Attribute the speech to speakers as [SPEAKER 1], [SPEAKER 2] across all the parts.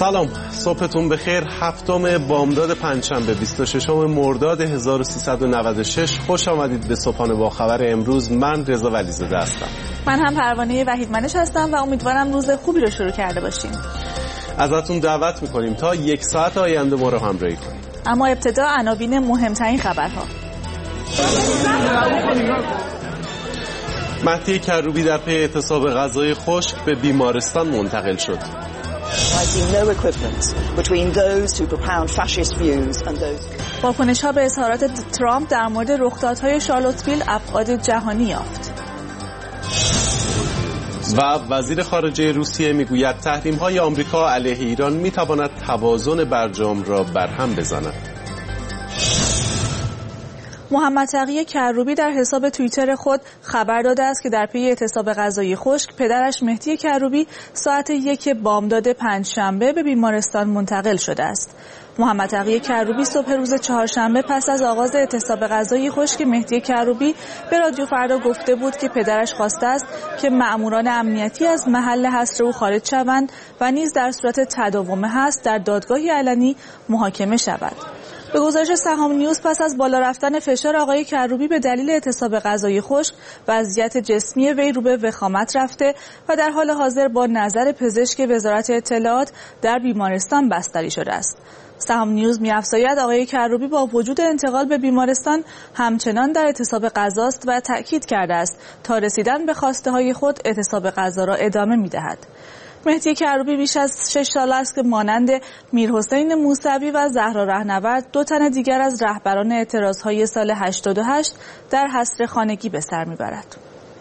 [SPEAKER 1] سلام، صبحتون بخیر. هفتم بامداد پنجشنبه 26 مرداد 1396. خوش آمدید به صبحانه با خبر امروز. من رضا ولیزاده هستم.
[SPEAKER 2] من هم پروانه وحیدمنش هستم و امیدوارم روز خوبی رو شروع کرده باشیم.
[SPEAKER 1] ازتون دعوت میکنیم تا 1 ساعت آینده ما رو همراهی کنید.
[SPEAKER 2] اما ابتدا عناوین مهمترین خبرها.
[SPEAKER 1] مهدی کروبی در پی اعتصاب غذای خشک به بیمارستان منتقل شد.
[SPEAKER 2] واکنش‌ها به اظهارات ترامپ در مورد رخدادهای شارلوتسویل ابعاد جهانی یافت.
[SPEAKER 1] و وزیر خارجه روسیه میگوید تحریم‌های آمریکا علیه ایران میتواند توازن برجام را برهم بزند.
[SPEAKER 2] محمد تقی کروبی در حساب توییتر خود خبر داده است که در پی اعتصاب غذای خشک پدرش مهدی کروبی ساعت 1 بامداد پنجشنبه به بیمارستان منتقل شده است. محمد تقی کروبی صبح روز چهارشنبه پس از آغاز اعتصاب غذای خشک مهدی کروبی به رادیو فردا گفته بود که پدرش خواسته است که مأموران امنیتی از محل حصر او خارج شوند و نیز در صورت تداوم حصر در دادگاهی علنی محاکمه شود. به گزارش سهام نیوز پس از بالا رفتن فشار آقای کروبی به دلیل اعتصاب غذای خشک وضعیت جسمی وی رو به وخامت رفته و در حال حاضر با نظر پزشک وزارت اطلاعات در بیمارستان بستری شده است. سهام نیوز می‌افزاید آقای کروبی با وجود انتقال به بیمارستان همچنان در اعتصاب غذاست و تأکید کرده است تا رسیدن به خواسته‌های خود اعتصاب غذا را ادامه می‌دهد. مهدی کروبی بیش از 6 سال است که مانند میرحسین موسوی و زهرا رهنورد 2 تن دیگر از رهبران اعتراضهای سال 88 در حصر خانگی به سر میبرد.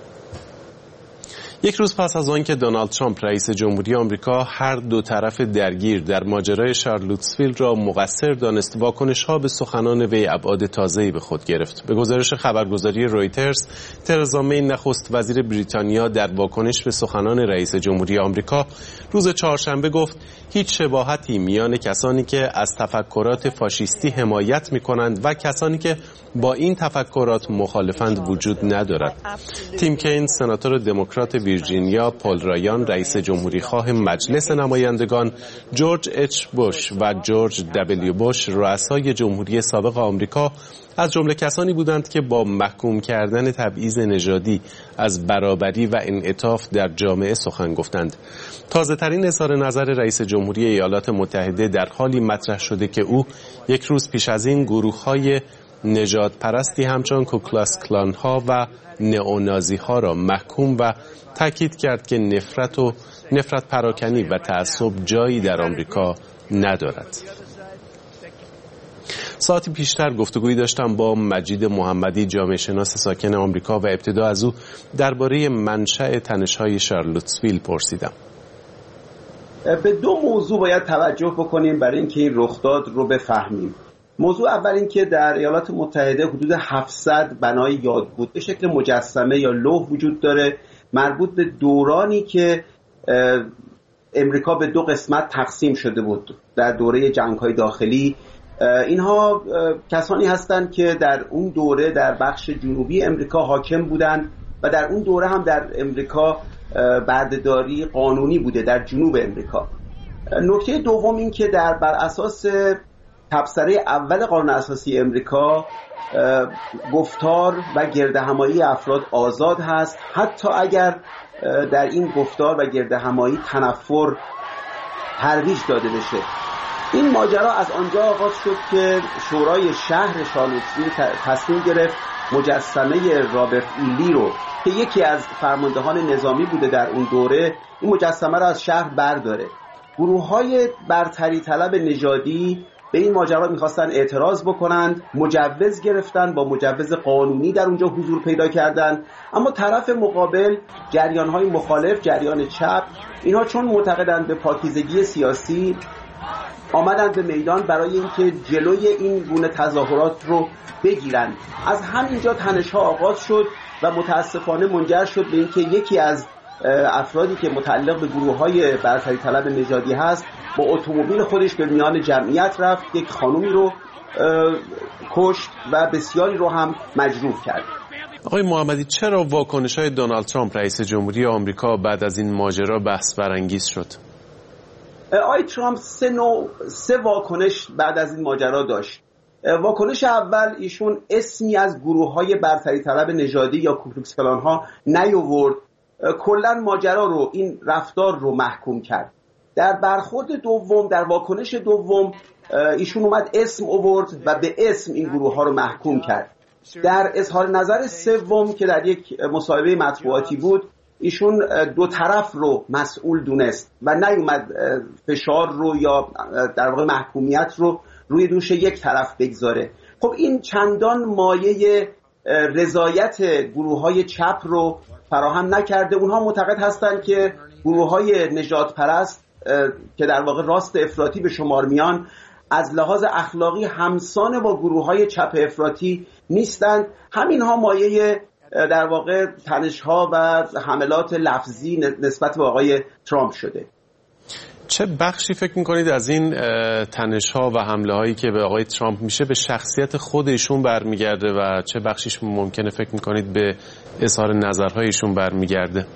[SPEAKER 1] یک روز پس از آنکه دونالد ترامپ رئیس جمهوری آمریکا هر دو طرف درگیر در ماجرای شارلوتسویل را مقصر دانست، واکنش‌ها به سخنان وی ابعاد تازه‌ای به خود گرفت. به گزارش خبرگزاری رویترز، ترزا می نخست وزیر بریتانیا در واکنش به سخنان رئیس جمهوری آمریکا روز چهارشنبه گفت هیچ شباهتی میان کسانی که از تفکرات فاشیستی حمایت می‌کنند و کسانی که با این تفکرات مخالفند وجود ندارد. تیم کین، سناتور دموکرات ویرجینیا، پل رایان، رئیس جمهوری خواه مجلس نمایندگان، جورج اچ بوش و جورج دبلیو بوش، رؤسای جمهوری سابق آمریکا، از جمله کسانی بودند که با محکوم کردن تبعیض نژادی از برابری و انعطاف در جامعه سخن گفتند. تازه ترین اظهار نظر رئیس جمهوری ایالات متحده در حالی مطرح شده که او یک روز پیش از این گروه‌های نژاد پرستی همچون کوکلاس کلان ها و نئونازی ها را محکوم و تاکید کرد که نفرت پراکنی و تعصب جایی در آمریکا ندارد. ساعتی پیشتر گفتگویی داشتم با مجید محمدی، جامعه شناس ساکن آمریکا، و ابتدا از او درباره منشأ تنش‌های شارلوتسویل پرسیدم.
[SPEAKER 3] به 2 موضوع باید توجه بکنیم برای اینکه این رخداد رو بفهمیم. موضوع اول این که در ایالات متحده حدود 700 بنای یادبود به شکل مجسمه یا لوح وجود داره، مربوط به دورانی که امریکا به 2 قسمت تقسیم شده بود در دوره جنگ‌های داخلی. اینها کسانی هستند که در اون دوره در بخش جنوبی امریکا حاکم بودند و در اون دوره هم در امریکا بردهداری قانونی بوده در جنوب امریکا. نکته دوم این که بر اساس تبصره اول قانون اساسی امریکا گفتار و گردهمایی افراد آزاد هست، حتی اگر در این گفتار و گردهمایی تنفر ترویج داده بشه. این ماجرا از آنجا آغاز شد که شورای شهر شارلوتسویل تصمیم گرفت مجسمه رابرت ایلی رو که یکی از فرماندهان نظامی بوده در اون دوره، این مجسمه رو از شهر برداره. گروه‌های برتری طلب نژادی به این ماجرا میخواستن اعتراض بکنند، مجوز گرفتن، با مجوز قانونی در اونجا حضور پیدا کردن. اما طرف مقابل، جریان‌های مخالف، جریان چپ، اینها چون معتقدند به پاکیزگی سیاسی آمدند به میدان برای اینکه جلوی این گونه تظاهرات رو بگیرند. از همینجا تنش‌ها آغاز شد و متاسفانه منجر شد به اینکه یکی از افرادی که متعلق به گروه‌های برتری طلب نژادی هست با اتومبیل خودش به میان جمعیت رفت، یک خانومی رو کشت و بسیاری رو هم مجروح کرد.
[SPEAKER 1] آقای محمدی، چرا واکنش‌های دونالد ترامپ رئیس جمهوری آمریکا بعد از این ماجرا بحث برانگیز شد؟
[SPEAKER 3] آقای ترامپ سه واکنش بعد از این ماجرا داشت. واکنش اول، ایشون اسمی از گروه‌های برتری طلب نژادی یا کوکلوکس کلان ها نیاورد، کلا ماجرا رو، این رفتار رو محکوم کرد. در برخورد دوم، در واکنش دوم، ایشون اومد اسم آورد و به اسم این گروه ها رو محکوم کرد. در اظهار نظر سوم که در یک مصاحبه مطبوعاتی بود، ایشون دو طرف رو مسئول دونست و نیومد فشار رو یا در واقع محکومیت رو روی دوش یک طرف بگذاره. خب این چندان مایه رضایت گروه‌های چپ رو فراهم نکرده. اونها معتقد هستند که گروه‌های نژاد پرست که در واقع راست افراطی به شمار میان، از لحاظ اخلاقی همسان با گروه‌های چپ افراطی نیستند. همینها مایه در واقع تنش‌ها و حملات لفظی نسبت به آقای ترامپ شده.
[SPEAKER 1] چه بخشی فکر میکنید از این تنش‌ها و حمله‌هایی که به آقای ترامپ میشه به شخصیت خود ایشون برمیگرده و چه بخشیش ممکنه فکر میکنید به اظهار نظرهای ایشون برمیگرده؟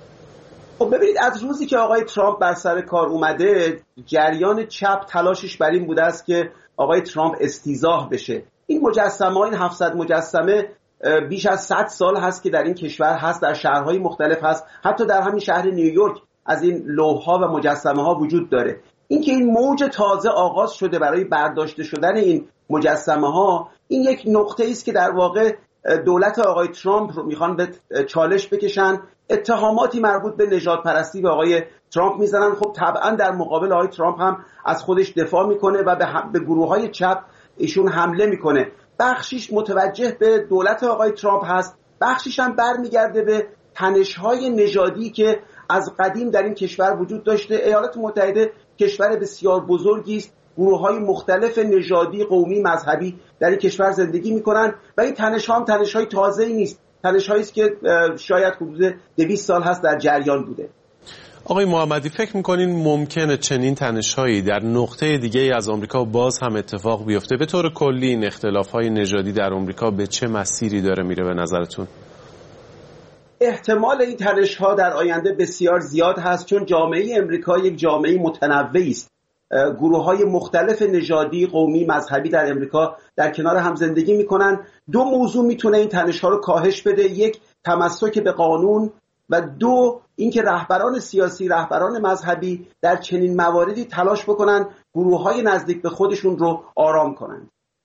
[SPEAKER 3] خب ببینید، از روزی که آقای ترامپ بر سر کار اومده، جریان چپ تلاشش بر این بوده است که آقای ترامپ استیضاح بشه. این مجسمه، این 700 مجسمه بیش از 100 سال هست که در این کشور هست، در شهرهای مختلف هست، حتی در همین شهر نیویورک از این لوح‌ها و مجسمه ها وجود داره. اینکه این موج تازه آغاز شده برای برداشته شدن این مجسمه ها، این یک نقطه است که در واقع دولت آقای ترامپ رو میخوان به چالش بکشن. اتهاماتی مربوط به نژاد پرستی به آقای ترامپ میزنن. خب طبعا در مقابل آقای ترامپ هم از خودش دفاع میکنه و به گروه‌های چپ ایشون حمله میکنه. بخشیش متوجه به دولت آقای ترامپ هست، بخشیش هم برمیگرده به تنش‌های نژادی که از قدیم در این کشور وجود داشته. ایالات متحده کشور بسیار بزرگی است، گروه‌های مختلف نژادی، قومی، مذهبی در این کشور زندگی می‌کنند و این تنش‌ها هم تنش‌های تازه‌ای نیست، تنش‌هایی است که شاید حدود 200 سال هست در جریان بوده.
[SPEAKER 1] آقای محمدی، فکر می‌کنین ممکنه چنین تنش‌هایی در نقطه دیگه‌ای از آمریکا باز هم اتفاق بیفته؟ به طور کلی این اختلاف‌های نژادی در آمریکا به چه مسیری داره میره به نظرتون؟
[SPEAKER 3] احتمال این تنش‌ها در آینده بسیار زیاد هست، چون جامعه امریکا یک جامعه متنوعی است. گروه‌های مختلف نژادی، قومی، مذهبی در امریکا در کنار هم زندگی می‌کنند. دو موضوع میتونه این تنش‌ها رو کاهش بده: یک، تمسک به قانون، و دو، اینکه رهبران سیاسی، رهبران مذهبی در چنین مواردی تلاش بکنن گروه‌های نزدیک به خودشون رو آرام کنند.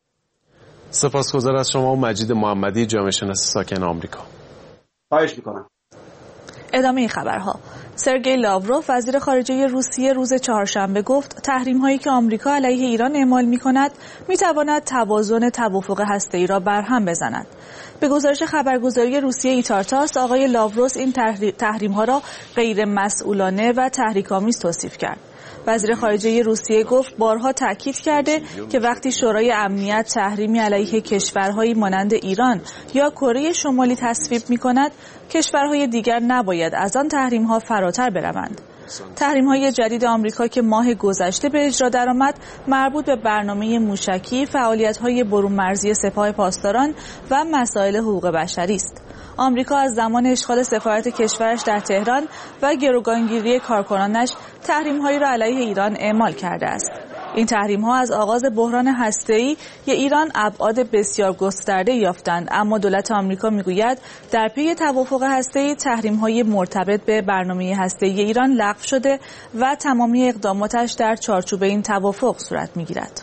[SPEAKER 1] سپاسگزار از شما. مجید محمدی، جامعه شناس ساکن آمریکا.
[SPEAKER 3] خواهش میکنم.
[SPEAKER 2] ادامه خبرها. سرگئی لاوروف وزیر خارجه روسیه روز چهارشنبه گفت تحریم‌هایی که آمریکا علیه ایران اعمال می‌کند می‌تواند توازن توافق هسته‌ای را برهم بزند. به گزارش خبرگزاری روسیه ایتارتاس، آقای لاوروف این تحریم‌ها را غیر مسئولانه و تحریک‌آمیز توصیف کرد. وزیر خارجه روسیه گفت بارها تاکید کرده که وقتی شورای امنیت تحریمی علیه کشورهایی مانند ایران یا کره شمالی تصویب می‌کند، کشورهای دیگر نباید از آن تحریم‌ها فراتر بروند. تحریم‌های جدید آمریکا که ماه گذشته به اجرا درآمد مربوط به برنامه موشکی، فعالیت‌های برون مرزی سپاه پاسداران و مسائل حقوق بشری است. آمریکا از زمان اشغال سفارت کشورش در تهران و گروگانگیری کارکنانش تحریم‌هایی را علیه ایران اعمال کرده است. این تحریم‌ها از آغاز بحران هسته‌ای ایران ابعاد بسیار گسترده یافتند، اما دولت آمریکا می‌گوید در پی توافق هسته‌ای تحریم‌های مرتبط به برنامه هسته‌ای ایران لغو شده و تمامی اقداماتش در چارچوب این توافق صورت می‌گیرد.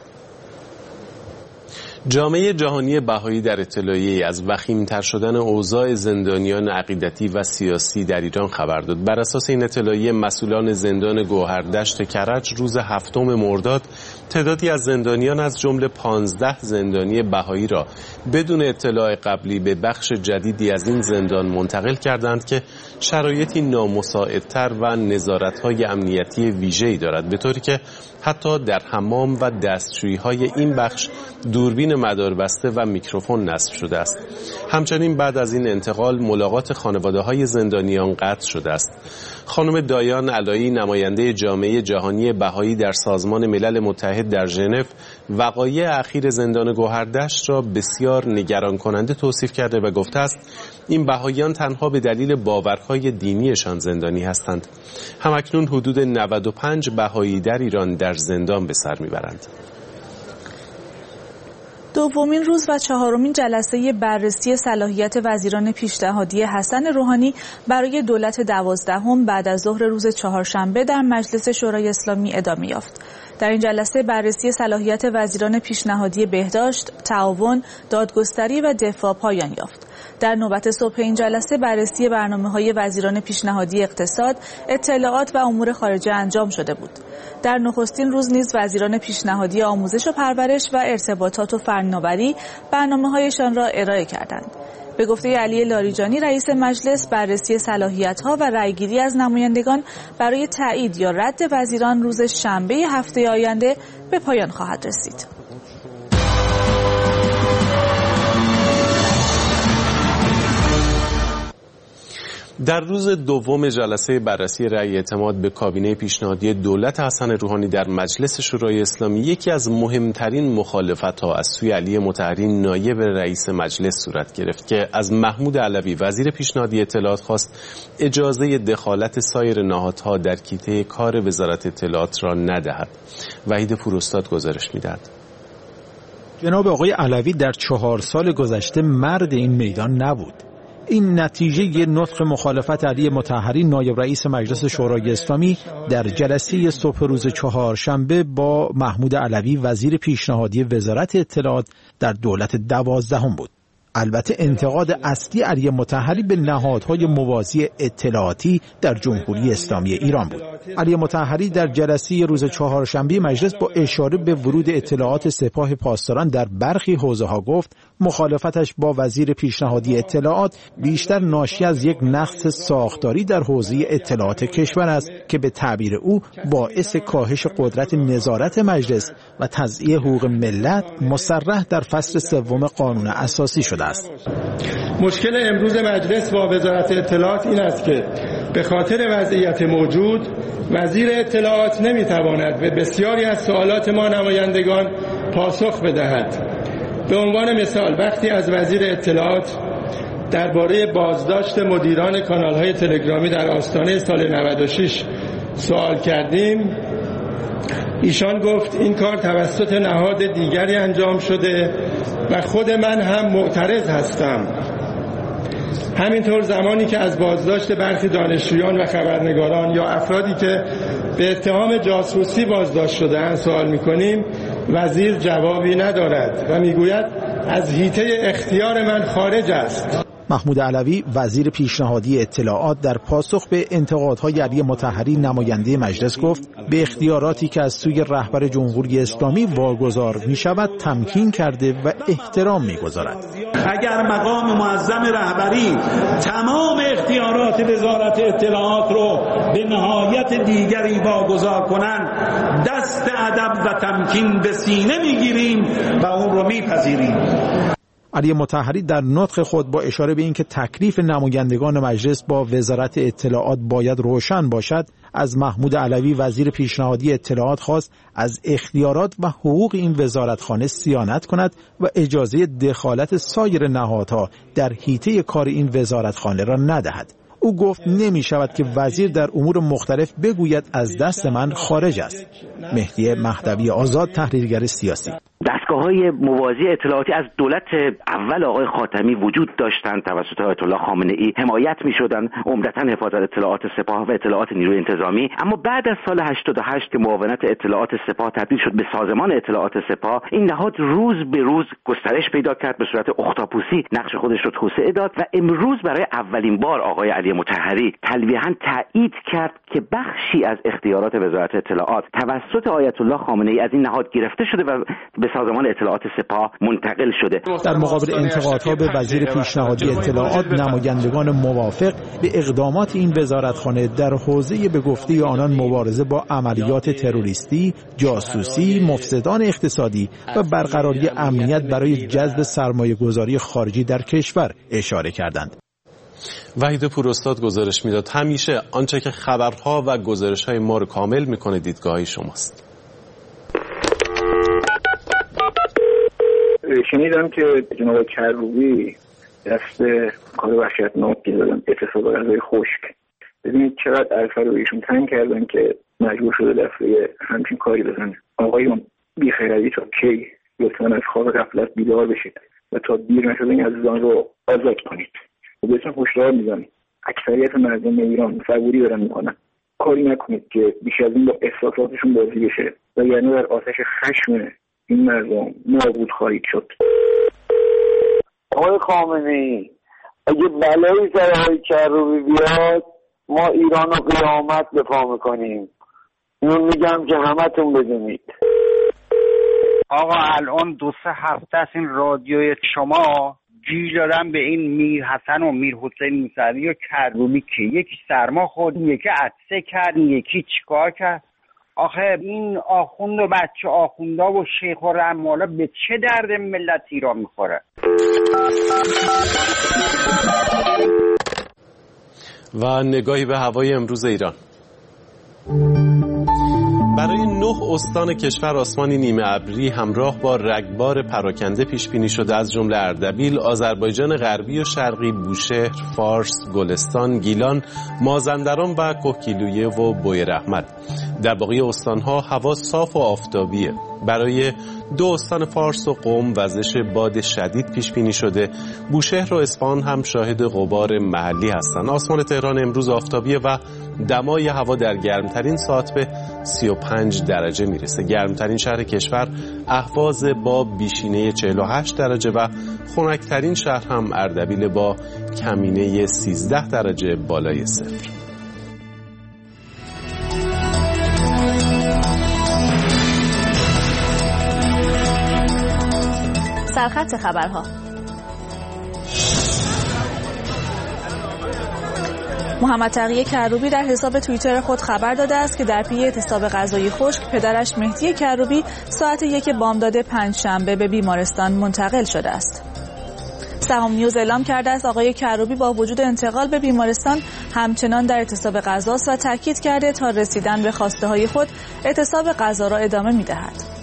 [SPEAKER 1] جامعه جهانی بهایی در اطلاعیه‌ای از وخیم‌تر شدن اوضاع زندانیان عقیدتی و سیاسی در ایران خبر داد. بر اساس این اطلاعیه، مسئولان زندان گوهردشت کرج روز 7 مرداد تعدادی از زندانیان از جمله 15 زندانی بهایی را بدون اطلاع قبلی به بخش جدیدی از این زندان منتقل کردند که شرایطی نامساعدتر و نظارت‌های امنیتی ویژه‌ای دارد، به طوری که حتی در حمام و دستشویی‌های این بخش دوربین دوربین مداربسته و میکروفون نصب شده است. همچنین بعد از این انتقال ملاقات خانواده‌های زندانیان قطع شده است. خانم دایان علایی نماینده جامعه جهانی بهایی در سازمان ملل متحد در ژنو وقایع اخیر زندان گوهردشت را بسیار نگران کننده توصیف کرده و گفته است این بهاییان تنها به دلیل باورهای دینیشان زندانی هستند. همکنون حدود 95 بهایی در ایران در زندان به سر میبرند.
[SPEAKER 2] دومین روز و چهارمین جلسه بررسی صلاحیت وزیران پیشنهادی حسن روحانی برای دولت 12 بعد از ظهر روز چهارشنبه در مجلس شورای اسلامی ادامه یافت. در این جلسه بررسی صلاحیت وزیران پیشنهادی بهداشت، تعاون، دادگستری و دفاع پایان یافت. در نوبت صبح این جلسه بررسی برنامه‌های وزیران پیشنهادی اقتصاد، اطلاعات و امور خارجه انجام شده بود. در نخستین روز نیز وزیران پیشنهادی آموزش و پرورش و ارتباطات و فناوری برنامه‌هایشان را ارائه کردند. به گفته علی لاریجانی رئیس مجلس، بررسی صلاحیت‌ها و رأیگیری از نمایندگان برای تایید یا رد وزیران روز شنبه هفته آینده به پایان خواهد رسید.
[SPEAKER 1] در روز دوم جلسه بررسی رأی اعتماد به کابینه پیشنهادی دولت حسن روحانی در مجلس شورای اسلامی یکی از مهمترین مخالفت‌ها از سوی علی مطهری نایب رئیس مجلس صورت گرفت که از محمود علوی وزیر پیشنهادی اطلاعات خواست اجازه دخالت سایر نهادها در کیته کار وزارت اطلاعات را ندهد. وحید پوراستاد گزارش می‌دهد.
[SPEAKER 4] جناب آقای علوی در 4 سال گذشته مرد این میدان نبود. این نتیجه نطق مخالفت علی مطهری نایب رئیس مجلس شورای اسلامی در جلسه صبح روز چهارشنبه با محمود علوی وزیر پیشنهادی وزارت اطلاعات در دولت 12 بود. البته انتقاد اصلی علی مطهری به نهادهای موازی اطلاعاتی در جمهوری اسلامی ایران بود. علی مطهری در جلسه روز چهارشنبه مجلس با اشاره به ورود اطلاعات سپاه پاسداران در برخی حوزه‌ها گفت مخالفتش با وزیر پیشنهادی اطلاعات بیشتر ناشی از یک نقص ساختاری در حوزه اطلاعات کشور است که به تعبیر او باعث کاهش قدرت نظارت مجلس و تضییع حقوق ملت مصرح در فصل 3 قانون اساسی شده است.
[SPEAKER 5] مشکل امروز مجلس با وزارت اطلاعات این است که به خاطر وضعیت موجود وزیر اطلاعات نمیتواند به بسیاری از سوالات ما نمایندگان پاسخ بدهد. به عنوان مثال وقتی از وزیر اطلاعات درباره بازداشت مدیران کانال‌های تلگرامی در آستانه سال 96 سوال کردیم، ایشان گفت این کار توسط نهاد دیگری انجام شده و خود من هم معترض هستم. همینطور زمانی که از بازداشت برخی دانشجویان و خبرنگاران یا افرادی که به اتهام جاسوسی بازداشت شده‌اند سوال می‌کنیم، وزیر جوابی ندارد و میگوید از حیطه اختیار من خارج است.
[SPEAKER 4] محمود علوی وزیر پیشنهادی اطلاعات در پاسخ به انتقادهای علی مطهری نماینده مجلس گفت به اختیاراتی که از سوی رهبر جمهوری اسلامی واگذار می شود تمکین کرده و احترام می گذارد.
[SPEAKER 6] اگر مقام معظم رهبری تمام اختیارات وزارت اطلاعات رو به نهایت دیگری واگذار کنند، دست ادب و تمکین به سینه می گیریم و اون رو می پذیریم.
[SPEAKER 4] علی مطهری در نطق خود با اشاره به اینکه تکلیف نمایندگان مجلس با وزارت اطلاعات باید روشن باشد، از محمود علوی وزیر پیشنهادی اطلاعات خواست از اختیارات و حقوق این وزارتخانه صیانت کند و اجازه دخالت سایر نهادها در حیطه کار این وزارتخانه را ندهد. او گفت نمی شود که وزیر در امور مختلف بگوید از دست من خارج است. مهدی مهدوی آزاد، تحلیلگر سیاسی.
[SPEAKER 7] دستگاه‌های موازی اطلاعاتی از دولت اول آقای خاتمی وجود داشتند، توسط آیت الله خامنه‌ای حمایت می‌شدند، عمدتاً حفاظت اطلاعات سپاه و اطلاعات نیروی انتظامی. اما بعد از سال 88 که معاونت اطلاعات سپاه تبدیل شد به سازمان اطلاعات سپاه، این نهاد روز به روز گسترش پیدا کرد، به صورت اختاپوسی نقش خودش رو توسعه داد و امروز برای اولین بار آقای علی مطهری تلویحاً تایید کرد که بخشی از اختیارات وزارت اطلاعات توسط آیت الله خامنه‌ای از این نهاد گرفته شده و به سازمان سازمان اطلاعات سپاه منتقل شده.
[SPEAKER 4] در مقابل انتقادها به وزیر پیشنهادی اطلاعات، نمایندگان موافق به اقدامات این وزارتخانه در حوزه به گفته آنان مبارزه با عملیات تروریستی، جاسوسی، مفسدان اقتصادی و برقراری امنیت برای جذب سرمایه‌گذاری خارجی در کشور اشاره کردند.
[SPEAKER 1] وحید پوراستاد گزارش میداد همیشه آنچه که خبرها و گزارش‌های ما رو کامل میکنه دیدگاهی شماست.
[SPEAKER 8] شنیدم که جناب کروبی دست کار وحشتناکی دادن، اعتصاب غذای خشک. ببینید چقدر عرفه رو ایشون تنگ کردن که مجبور شده دفعه همچین کاری بزنه. آقایون بیخیروی تا کی؟ لطفاً از خواب غفلت بیدار بشید و تا دیر نشده این عزیزان رو آزاد کنید. و بهتون هشدار میدم اکثریت مردم ایران صبوری دارن میکنن. کاری نکنید که بیش از این با احساساتشون بازی بشه و یعنی در آتش خشم این مردم نابود خواهید شد.
[SPEAKER 9] آقای خامنه‌ای، اگه بلایی سر آقای کروبی بیاد ما ایران رو قیامت دفاع میکنیم. اینو میگم که همتون بدونید.
[SPEAKER 10] آقا الان 2-3 هفته است این رادیوی شما گیر دادن به این میر حسن و میر حسین موسوی و کروبی که یکی سرما خورد، یکی عطسه کرد، یکی چیکار کرد. آخه این آخوند و بچه آخوندا و شیخ و رمالا به چه درد ملت ایران میخوره؟
[SPEAKER 1] و نگاهی به هوای امروز ایران. برای 9 استان کشور آسمانی نیمه ابری همراه با رگبار پراکنده پیش بینی شده، از جمله اردبیل، آذربایجان غربی و شرقی، بوشهر، فارس، گلستان، گیلان، مازندران و کهگیلویه و بویراحمد. در باقی استانها هوا صاف و آفتابیه. برای 2 استان فارس و قم وزش باد شدید پیش بینی شده. بوشهر و اصفهان هم شاهد غبار محلی هستند. آسمان تهران امروز آفتابیه و دمای هوا در گرمترین ساعت به 35 درجه میرسه. گرمترین شهر کشور اهواز با بیشینه 48 درجه و خنکترین شهر هم اردبیل با کمینه 13 درجه بالای صفر.
[SPEAKER 2] سرخط خبرها. محمد تقی کروبی در حساب توییتر خود خبر داده است که در پی اعتصاب غذایی خشک پدرش مهدی کروبی ساعت 1 بامداد پنجشنبه به بیمارستان منتقل شده است. سهام نیوز اعلام کرده است آقای کروبی با وجود انتقال به بیمارستان همچنان در اعتصاب غذاست و تاکید کرده تا رسیدن به خواسته‌های خود اعتصاب غذا را ادامه می‌دهد.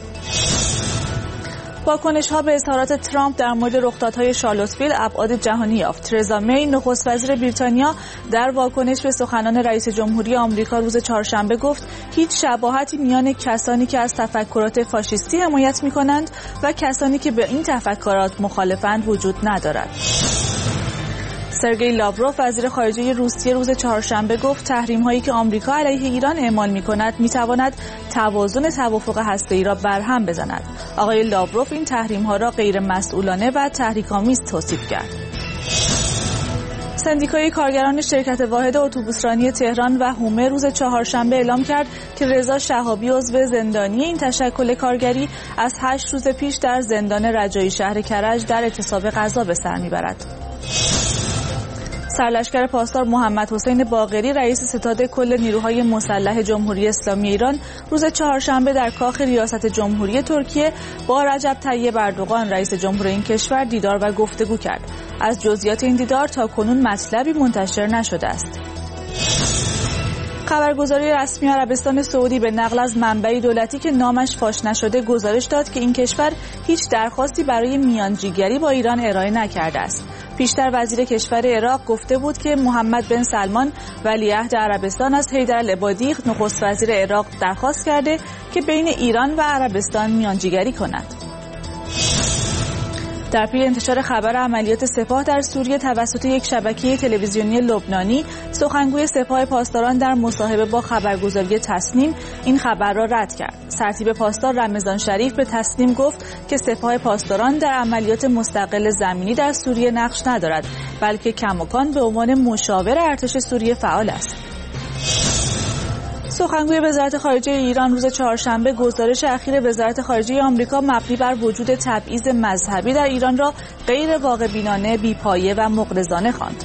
[SPEAKER 2] واکنش‌ها به اظهارات ترامپ در مورد رخدادهای شارلوتسویل ابعاد جهانی یافت. ترزا می، نخست وزیر بریتانیا، در واکنش به سخنان رئیس جمهوری آمریکا روز چهارشنبه گفت هیچ شباهتی میان کسانی که از تفکرات فاشیستی حمایت می‌کنند و کسانی که به این تفکرات مخالفند وجود ندارد. سرگئی لاوروف وزیر خارجه روسیه روز چهارشنبه گفت تحریم‌هایی که آمریکا علیه ایران اعمال می‌کند می‌تواند توازن توافق هسته‌ای را برهم بزند. آقای لاوروف این تحریم‌ها را غیرمسئولانه و تحریک‌آمیز توصیف کرد. سندیکای کارگران شرکت واحد اتوبوسرانی تهران و هومه روز چهارشنبه اعلام کرد که رضا شهابی عضو زندانی این تشکل کارگری از 8 روز پیش در زندان رجایی شهر کرج در اعتصاب غذا به سر می‌برد. سرلشکر پاسدار محمد حسین باقری رئیس ستاد کل نیروهای مسلح جمهوری اسلامی ایران روز چهارشنبه در کاخ ریاست جمهوری ترکیه با رجب طیب اردوغان رئیس جمهور این کشور دیدار و گفتگو کرد. از جزئیات این دیدار تا کنون مطلبی منتشر نشده است. خبرگزاری رسمی عربستان سعودی به نقل از منبعی دولتی که نامش فاش نشده گزارش داد که این کشور هیچ درخواستی برای میانجیگری با ایران ارائه نکرده است. پیشتر وزیر کشور عراق گفته بود که محمد بن سلمان ولیعهد عربستان از حیدرالعبادی نخست وزیر عراق درخواست کرده که بین ایران و عربستان میانجیگری کند. در پی انتشار خبر عملیات سپاه در سوریه توسط یک شبکه تلویزیونی لبنانی، سخنگوی سپاه پاسداران در مصاحبه با خبرگزاری تسنیم این خبر را رد کرد. سرتیپ پاسدار رمضان شریف به تسنیم گفت که سپاه پاسداران در عملیات مستقل زمینی در سوریه نقش ندارد، بلکه کماکان به عنوان مشاور ارتش سوریه فعال است. سخنگوی وزارت خارجه ایران روز چهارشنبه گزارش اخیر وزارت خارجه آمریکا مبنی بر وجود تبعیض مذهبی در ایران را غیر واقع بینانه، بی‌پایه و مغرضانه خواند.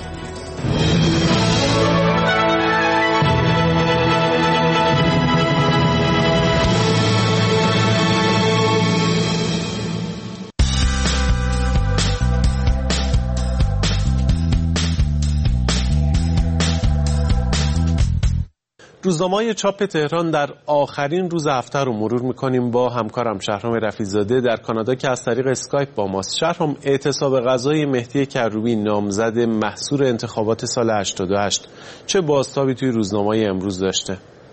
[SPEAKER 1] روزنامه‌های چاپ تهران در آخرین روز هفته رو مرور می‌کنیم با همکارم شهرام رفیع‌زاده در کانادا که از طریق اسکایپ با ماست. شهرام، اعتصاب غذای مهدی کروبی نامزد محصور انتخابات سال 88 چه بازتابی توی روزنامه‌های امروز داشته؟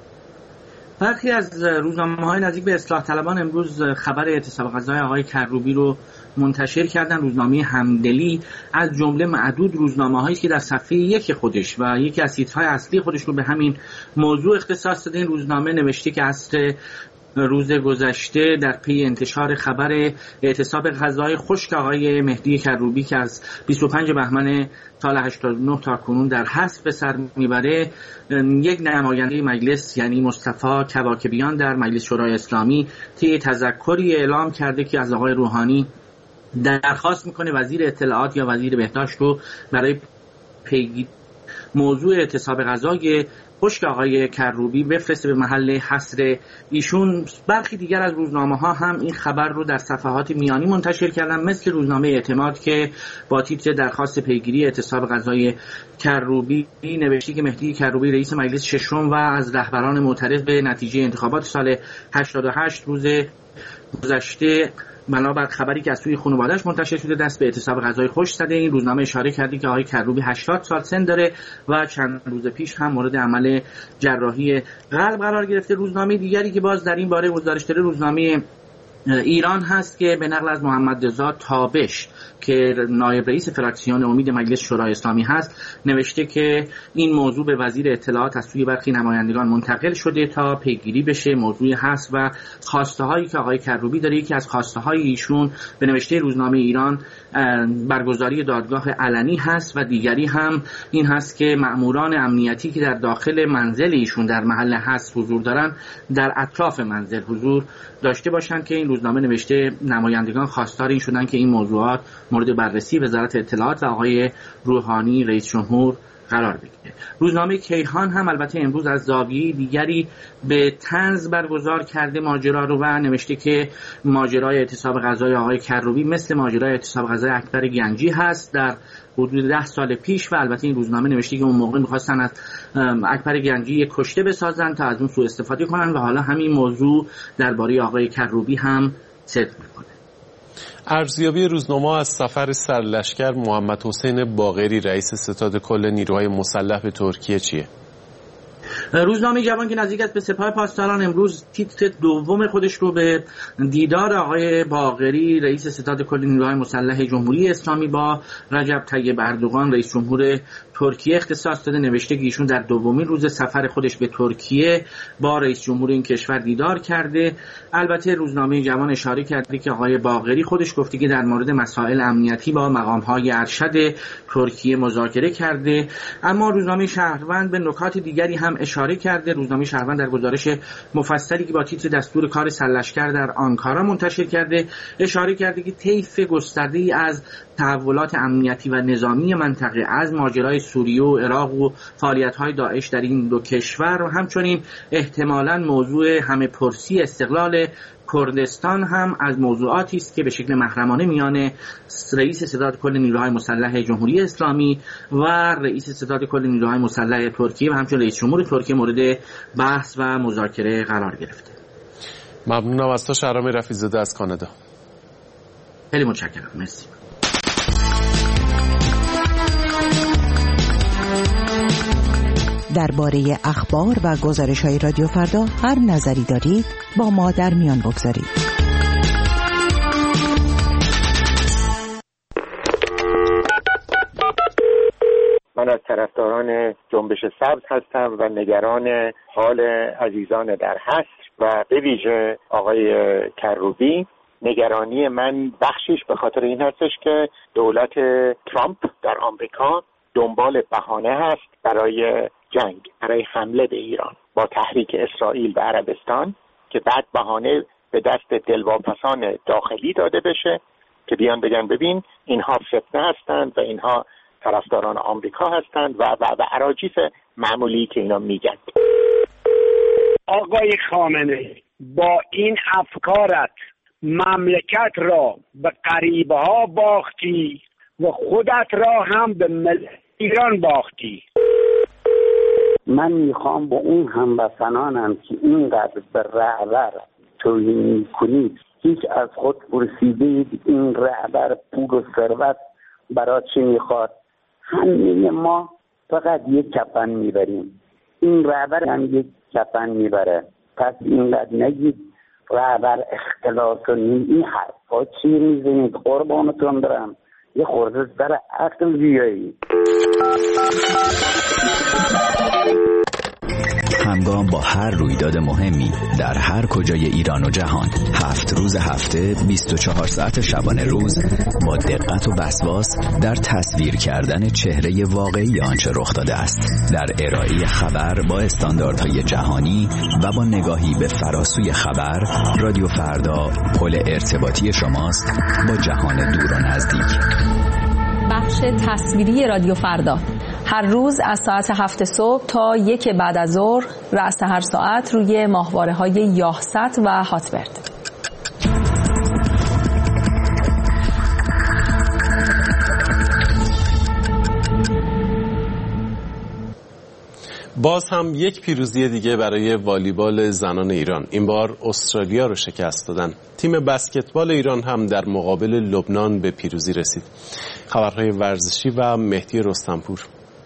[SPEAKER 11] برخی از روزنامه‌های نزدیک به اصلاح طلبان امروز خبر اعتصاب غذای آقای کروبی رو منتشر کردن. روزنامه همدلی از جمله معدود روزنامه‌هایی که در صفحه یک خودش و یکی از تیترهای اصلی خودش رو به همین موضوع اختصاص داده، این روزنامه نوشته که عصر روز گذشته در پی انتشار خبر اعتصاب غذای خشک آقای مهدی کروبی که از 25 بهمن سال 89 تا کنون در حذف به سر میبره، یک نماینده مجلس یعنی مصطفی کواکبیان در مجلس شورای اسلامی طی تذکری اعلام کرده که از آقای روحانی درخواست میکنه وزیر اطلاعات یا وزیر بهداشت رو برای پیگیری موضوع اعتصاب غذای خشک آقای کروبی بفرسته به محل حصر ایشون. برخی دیگر از روزنامه‌ها هم این خبر رو در صفحات میانی منتشر کردن، مثل روزنامه اعتماد که با تیتر درخواست پیگیری اعتصاب غذای کروبی نوشته که مهدی کروبی رئیس مجلس ششم و از رهبران معترض به نتیجه انتخابات سال 88 روز گذشته بنابر خبری که از سوی خانواده‌اش منتشر شده دست به اعتصاب غذای خشک زده. این روزنامه اشاره کرده که آقای کروبی 80 سال سن داره و چند روز پیش هم مورد عمل جراحی قلب قرار گرفته. روزنامه دیگری که باز در این باره گزارش داره روزنامه ایران هست که به نقل از محمد رضا تابش که نایب رئیس فراکسیون امید مجلس شورای اسلامی هست نوشته که این موضوع به وزیر اطلاعات از سوی برخی نمایندگان منتقل شده تا پیگیری بشه. موضوع هست و خواسته هایی که آقای کروبی داره، یکی از خواسته های ایشون به نوشته روزنامه ایران برگزاری دادگاه علنی هست و دیگری هم این هست که مأموران امنیتی که در داخل منزل ایشون در محل حذف حضور دارن در اطراف منزل حضور داشته باشن که این روزنامه نوشته نمایندگان خواستار این شدن که این موضوعات مورد بررسی وزارت اطلاعات و آقای روحانی رئیس جمهور قرار بگیره. روزنامه کیهان هم البته امروز از زاویه دیگری به طنز برگزار کرده ماجرا رو و نوشته که ماجرای اعتصاب غذای آقای کروبی مثل ماجرای اعتصاب غذای اکبر گنجی هست در حدود 10 سال پیش و البته این روزنامه نوشته که اون موقع می‌خواستن از اکبر گنجی کشته بسازن تا از اون سوء استفاده کنن و حالا همین موضوع درباره آقای کروبی هم صدق می‌کنه.
[SPEAKER 1] ارزیابی روزنامه از سفر سرلشکر محمد حسین باقری رئیس ستاد کل نیروهای مسلح به ترکیه چیه؟
[SPEAKER 11] روزنامه جوان که نزدیک است به سپاه پاسداران امروز تیتر دوم خودش رو به دیدار آقای باقری رئیس ستاد کل نیروهای مسلح جمهوری اسلامی با رجب طیب اردوغان رئیس جمهور ترکیه اختصاص داده. نوشته که ایشون در دومین روز سفر خودش به ترکیه با رئیس جمهور این کشور دیدار کرده. البته روزنامه جوان اشاره کرده که آقای باقری خودش گفته که در مورد مسائل امنیتی با مقام‌های ارشد ترکیه مذاکره کرده، اما روزنامه شهروند به نکات دیگری هم اشاره کرده. روزنامه شهروند در گزارش مفصلی که با تیتر دستور کار سرلشکر در آنکارا منتشر کرده اشاره کرده که طیف گسترده‌ای از تحولات امنیتی و نظامی منطقه از ماجرای سوریه و عراق و فعالیت‌های داعش در این دو کشور و همچنین احتمالاً موضوع همه پرسی استقلال کردستان هم از موضوعاتی است که به شکل محرمانه میان رئیس ستاد کل نیروهای مسلح جمهوری اسلامی و رئیس ستاد کل نیروهای مسلح ترکیه و همچنین رئیس جمهور ترکیه مورد بحث و مذاکره قرار گرفته.
[SPEAKER 1] ممنونم از تو شهرام رفیع‌زاده از کانادا.
[SPEAKER 11] خیلی متشکرم. مرسی.
[SPEAKER 12] درباره اخبار و گزارش‌های رادیو فردا هر نظری دارید با ما در میان بگذارید.
[SPEAKER 13] من از طرفداران جنبش سبز هستم و نگران حال عزیزان در حصر و به ویژه آقای کروبی. نگرانی من بخشش به خاطر این هستش که دولت ترامپ در آمریکا دنبال بهانه هست برای جنگ، برای حمله به ایران. با تحریک اسرائیل و عربستان که بعد بهانه به دست دلواپسان داخلی داده بشه که بیان بگن ببین اینها فتنه هستند و اینها طرفداران آمریکا هستند و اراجیف معمولی که اینا میگن.
[SPEAKER 10] آقای خامنه‌ای، با این افکارت مملکت را به غریبه ها باختی و خودت را هم به ملت ایران باختی.
[SPEAKER 14] من میخوام با اون هموطنانم که اینقدر به رهبر توهین میکنید، هیچ از خود پرسیدید این رهبر پول و ثروت برای چی میخواد؟ همه ما فقط یک کفن میبریم، این رهبر هم یک کفن میبره. پس اینقدر نگید رهبر اختلاس و این حرفا چی میزنید؟ قربانتون برم، یه خورده سر عقل بیایید.
[SPEAKER 15] همگام با هر رویداد مهمی در هر کجای ایران و جهان، 7 روز هفته 24 ساعت شبانه روز با دقت و وسواس در تصویر کردن چهره واقعی آنچه رخ داده است، در ارائه خبر با استانداردهای جهانی و با نگاهی به فراسوی خبر. رادیو فردا پل ارتباطی شماست با جهان دور و نزدیک.
[SPEAKER 16] بخش تصویری رادیو فردا هر روز از ساعت 7 صبح تا 1 بعد از ظهر رأس هر ساعت روی ماهواره‌های یاهست و هاتبرد.
[SPEAKER 1] باز هم یک پیروزی دیگه برای والیبال زنان ایران. این بار استرالیا رو شکست دادن. تیم بسکتبال ایران هم در مقابل لبنان به پیروزی رسید. خبرهای ورزشی و مهدی رستمپور.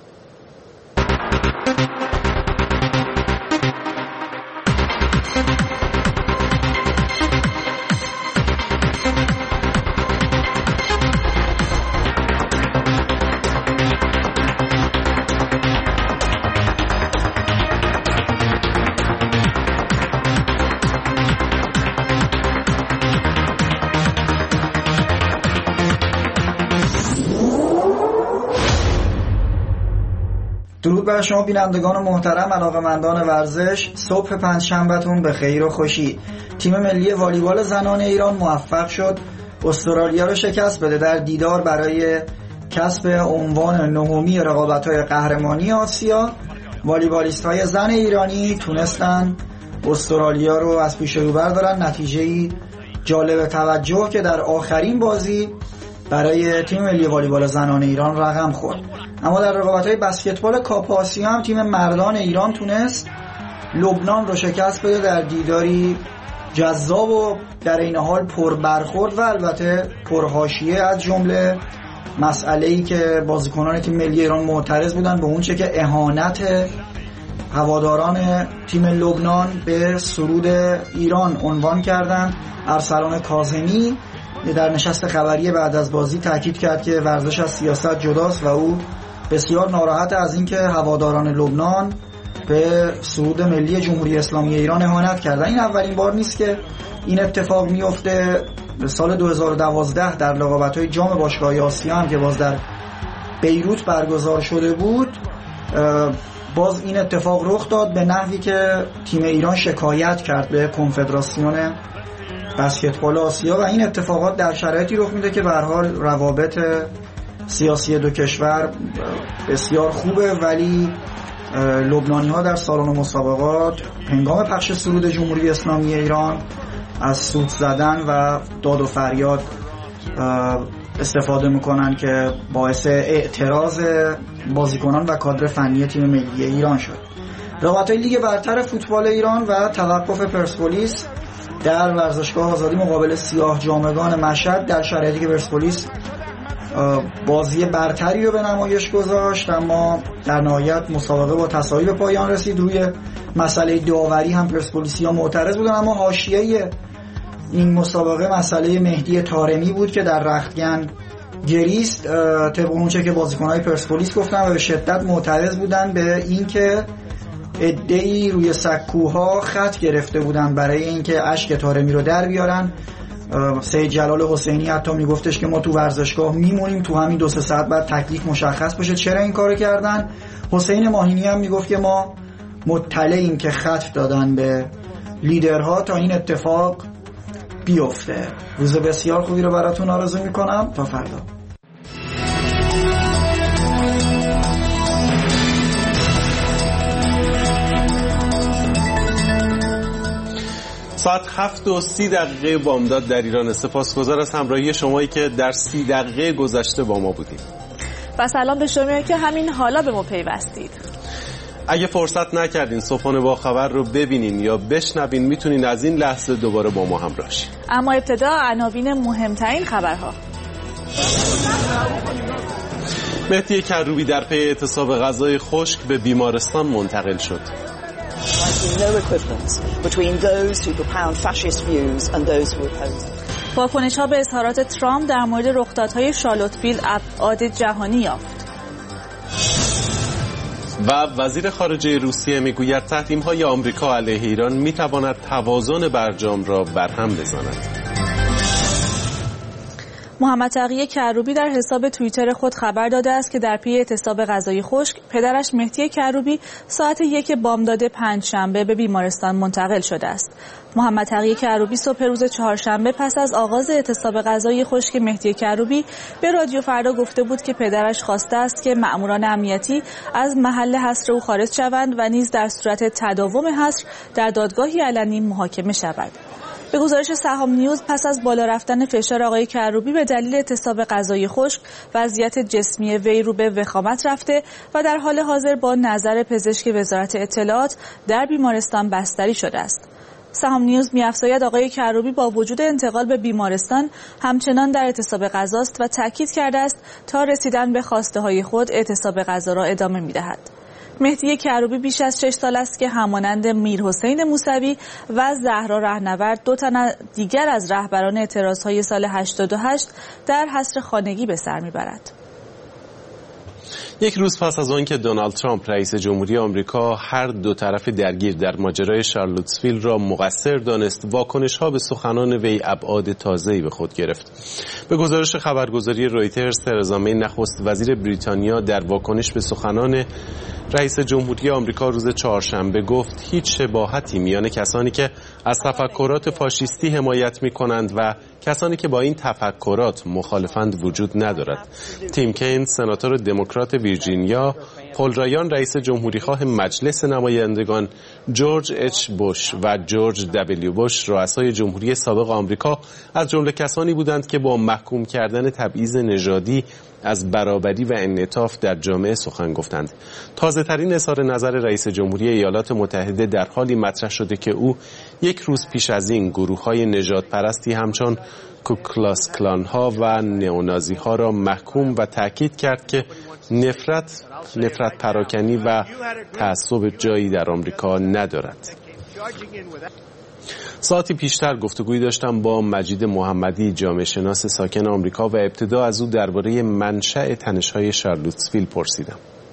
[SPEAKER 17] درود بر شما بینندگان محترم، علاقه‌مندان ورزش. صبح پنجشنبه‌تون به خیر و خوشی. تیم ملی والیبال زنان ایران موفق شد استرالیا رو شکست بده در دیدار برای کسب عنوان نهمی رقابت‌های قهرمانی آسیا. والیبالیست‌های زن ایرانی تونستن استرالیا رو از پیش رو بردارن. نتیجه‌ای جالب توجه که در آخرین بازی برای تیم ملی والیبال زنان ایران رقم خورد. اما در رقابت‌های بسکتبال کاپ آسیا هم تیم مردان ایران تونست لبنان رو شکست بده در دیداری جذاب و در این حال پربرخورد و البته پرحاشیه، از جمله مسئله‌ای که بازیکنان تیم ملی ایران معترض بودن به اون چه که اهانت هواداران تیم لبنان به سرود ایران عنوان کردند. ارسلان کاظمی در نشست خبری بعد از بازی تاکید کرد که ورزش از سیاست جداست و او بسیار ناراحت از اینکه هواداران لبنان به سرود ملی جمهوری اسلامی ایران اهانت کردن. این اولین بار نیست که این اتفاق میفته. سال 2012 در رقابت‌های جام باشگاه‌های آسیا هم که باز در بیروت برگزار شده بود، باز این اتفاق رخ داد به نحوی که تیم ایران شکایت کرد به کنفدراسیون بسکتبال آسیا و این اتفاقات در شرایطی رخ میده که به هر حال روابط سیاسی دو کشور بسیار خوبه، ولی لبنانی‌ها در سالن مسابقات هنگام پخش سرود جمهوری اسلامی ایران از سوت زدن و داد و فریاد استفاده میکنن که باعث اعتراض بازیکنان و کادر فنی تیم ملی ایران شد. رقابت‌های لیگ برتر فوتبال ایران و توقف پرسپولیس در ورزشگاه آزادی مقابل سیاه جامگان مشهد در شرایطی که پرسپولیس بازی برتری رو به نمایش گذاشت، اما در نهایت مسابقه با تساوی به پایان رسید. روی مسئله داوری هم پرسپولیسی‌ها معترض بودن، اما حاشیه این مسابقه مسئله مهدی طارمی بود که در رختکن گریست. طبق اونچه که بازیکن‌های پرسپولیس گفتن و به شدت معترض بودن به اینکه عده‌ای روی سکوها خط گرفته بودن برای اینکه اشک طارمی رو در بیارن. سید جلال حسینی حتی میگفتش که ما تو ورزشگاه میمونیم تو همین 2-3 ساعت بعد تکلیف مشخص بشه چرا این کارو کردن. حسین ماهینی هم میگفت که ما مطلعیم که خط دادن به لیدرها تا این اتفاق بیفته. روز بسیار خوبی رو براتون آرزو میکنم. تا فردا.
[SPEAKER 1] ساعت 7:30 بامداد در ایران. سپاسگزار از همراهی شمایی که در 30 دقیقه گذشته با ما بودید.
[SPEAKER 2] و سلام به شما که همین حالا به ما پیوستید.
[SPEAKER 1] اگه فرصت نکردین صبحانه با خبر رو ببینین یا بشنوین، میتونین از این لحظه دوباره با ما همراه شین.
[SPEAKER 2] اما ابتدا عناوین مهمترین خبرها.
[SPEAKER 1] مهدی کروبی در پی اعتصاب غذای خشک به بیمارستان منتقل شد.
[SPEAKER 2] واکنش‌ها به اظهارات ترامپ در مورد رخدادهای شارلوتویل ابعاد جهانی یافت.
[SPEAKER 1] و وزیر خارجه روسیه میگوید تحریم‌های آمریکا علیه ایران میتواند توازن برجام را برهم بزند.
[SPEAKER 2] محمد تقی کروبی در حساب توییتر خود خبر داده است که در پی اعتصاب غذای خشک پدرش مهدی کروبی ساعت 1 بامداد پنجشنبه به بیمارستان منتقل شده است. محمد تقی کروبی صبح روز چهارشنبه پس از آغاز اعتصاب غذای خشک مهدی کروبی به رادیو فردا گفته بود که پدرش خواسته است که مأموران امنیتی از محل حصر او خارج شوند و نیز در صورت تداوم حصر در دادگاهی علنی محاکمه شود. به گزارش سهام نیوز پس از بالا رفتن فشار آقای کروبی به دلیل اعتصاب غذای خشک وضعیت جسمی وی رو به وخامت رفته و در حال حاضر با نظر پزشک وزارت اطلاعات در بیمارستان بستری شده است. سهام نیوز می‌افزاید آقای کروبی با وجود انتقال به بیمارستان همچنان در اعتصاب غذاست و تاکید کرده است تا رسیدن به خواسته‌های خود اعتصاب غذا را ادامه می‌دهد. مهدی کروبی بیش از 6 سال است که همانند میرحسین موسوی و زهرا رهنورد دو تن دیگر از رهبران اعتراضهای سال 88 در حصر خانگی به سر میبرد.
[SPEAKER 1] یک روز پس از آن که دونالد ترامپ رئیس جمهوری آمریکا هر دو طرف درگیر در ماجرای شارلوتسویل را مقصر دانست، واکنش‌ها به سخنان وی ابعاد تازه‌ای به خود گرفت. به گزارش خبرگزاری رویترز، ترزا می نخست وزیر بریتانیا در واکنش به سخنان رئیس جمهوری آمریکا روز چهارشنبه گفت هیچ شباهتی میان کسانی که از تفکرات فاشیستی حمایت می‌کنند و کسانی که با این تفکرات مخالفند وجود ندارد. تیم کین، سناتور دموکرات ویرجینیا، پل رایان، رئیس جمهوری خواه مجلس نمایندگان، جورج اچ بوش و جورج دبلیو بوش، رؤسای جمهوری سابق آمریکا، از جمله کسانی بودند که با محکوم کردن تبعیض نژادی از برابری و انعطاف در جامعه سخن گفتند. تازه ترین اظهار نظر رئیس جمهوری ایالات متحده در حالی مطرح شده که او یک روز پیش از این گروه‌های نژاد پرستی همچون کوکلاس کلان ها و نئونازی ها را محکوم و تاکید کرد که نفرت پراکنی و تعصب جایی در آمریکا ندارد. ساعتی پیشتر گفتگویی داشتم با مجید محمدی، جامعه شناس ساکن آمریکا، و ابتدا از او درباره منشأ تنش‌های شارلوتسویل پرسیدم.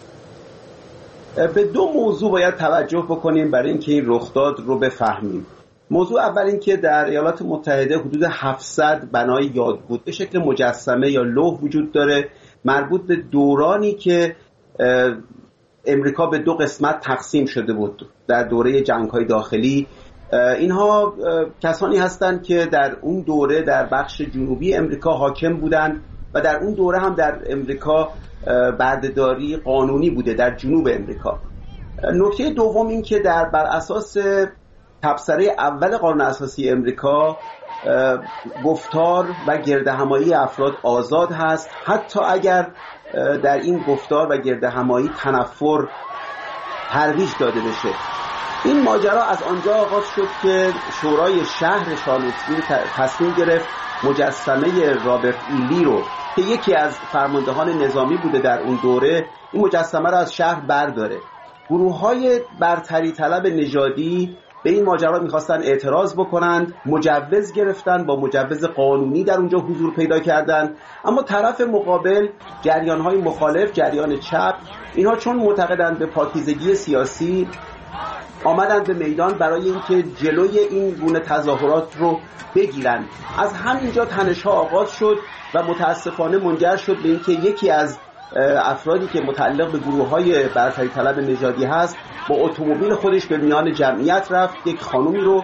[SPEAKER 3] به دو موضوع باید توجه بکنیم برای اینکه این رخداد رو بفهمیم. موضوع اول این که در ایالات متحده حدود 700 بنای یادبود به شکل مجسمه یا لوح وجود داره، مربوط به دورانی که امریکا به دو قسمت تقسیم شده بود در دوره جنگ‌های داخلی. اینها کسانی هستند که در اون دوره در بخش جنوبی امریکا حاکم بودند و در اون دوره هم در امریکا بردهداری قانونی بوده در جنوب امریکا. نکته دوم این که بر اساس تبصره اول قانون اساسی امریکا گفتار و گردهمایی افراد آزاد هست، حتی اگر در این گفتار و گردهمایی تنفر ترویج داده بشه. این ماجرا از آنجا آغاز شد که شورای شهر شارلوتسویل تصمیم گرفت مجسمه رابرت ایلی رو که یکی از فرماندهان نظامی بوده در اون دوره، این مجسمه رو از شهر برداره. گروه‌های برتری طلب نژادی به این ماجرا می‌خواستن اعتراض بکنند، مجوز گرفتن، با مجوز قانونی در اونجا حضور پیدا کردن. اما طرف مقابل، جریان‌های مخالف، جریان چپ، اینها چون معتقدند به پاکیزگی سیاسی آمدن به میدان برای اینکه جلوی این گونه تظاهرات رو بگیرن. از همینجا تنش‌ها آغاز شد و متاسفانه منجر شد به اینکه یکی از افرادی که متعلق به گروه‌های برتری طلب نژادی هست با اتومبیل خودش به میان جمعیت رفت، یک خانومی رو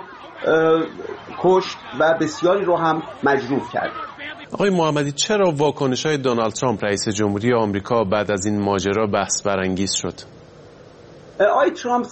[SPEAKER 3] کشت و بسیاری رو هم مجروح کرد.
[SPEAKER 1] آقای محمدی، چرا واکنش‌های دونالد ترامپ رئیس جمهوری آمریکا بعد از این ماجرا بحث برانگیز شد؟
[SPEAKER 3] آقای ترامپ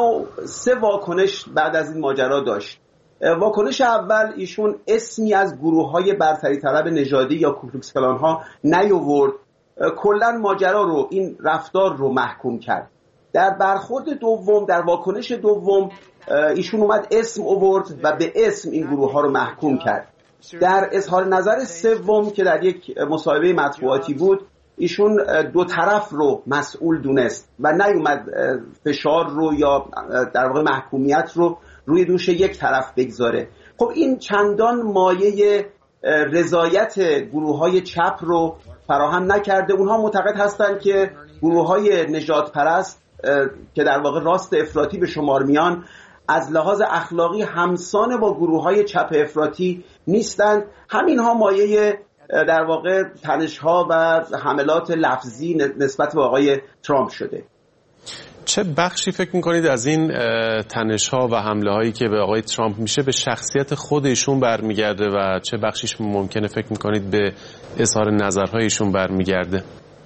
[SPEAKER 3] سه واکنش بعد از این ماجرا داشت. واکنش اول، ایشون اسمی از گروه‌های برتری طلب نژادی یا کوکلوکس کلان ها نیاورد، کلا ماجرا رو، این رفتار رو محکوم کرد. در برخورد دوم، در واکنش دوم، ایشون اومد اسم آورد و به اسم این گروه ها رو محکوم کرد. در اظهار نظر سوم که در یک مصاحبه مطبوعاتی بود، ایشون دو طرف رو مسئول دونست و نیومد فشار رو یا در واقع محکومیت رو روی دوش یک طرف بگذاره. خب این چندان مایه رضایت گروه‌های چپ رو فراهم نکرده. اونها معتقد هستند که گروه‌های نژاد پرست که در واقع راست افراطی به شمار میان، از لحاظ اخلاقی همسان با گروه‌های چپ افراطی نیستند. همینها مایه در واقع تنش‌ها و حملات لفظی نسبت به آقای ترامپ شده.
[SPEAKER 1] چه بخشی فکر میکنید از این تنش‌ها و حمله‌هایی که به آقای ترامپ میشه به شخصیت خودشون برمیگرده و چه بخشیش ممکنه فکر میکنید به اظهار نظرهایشون برمیگرده؟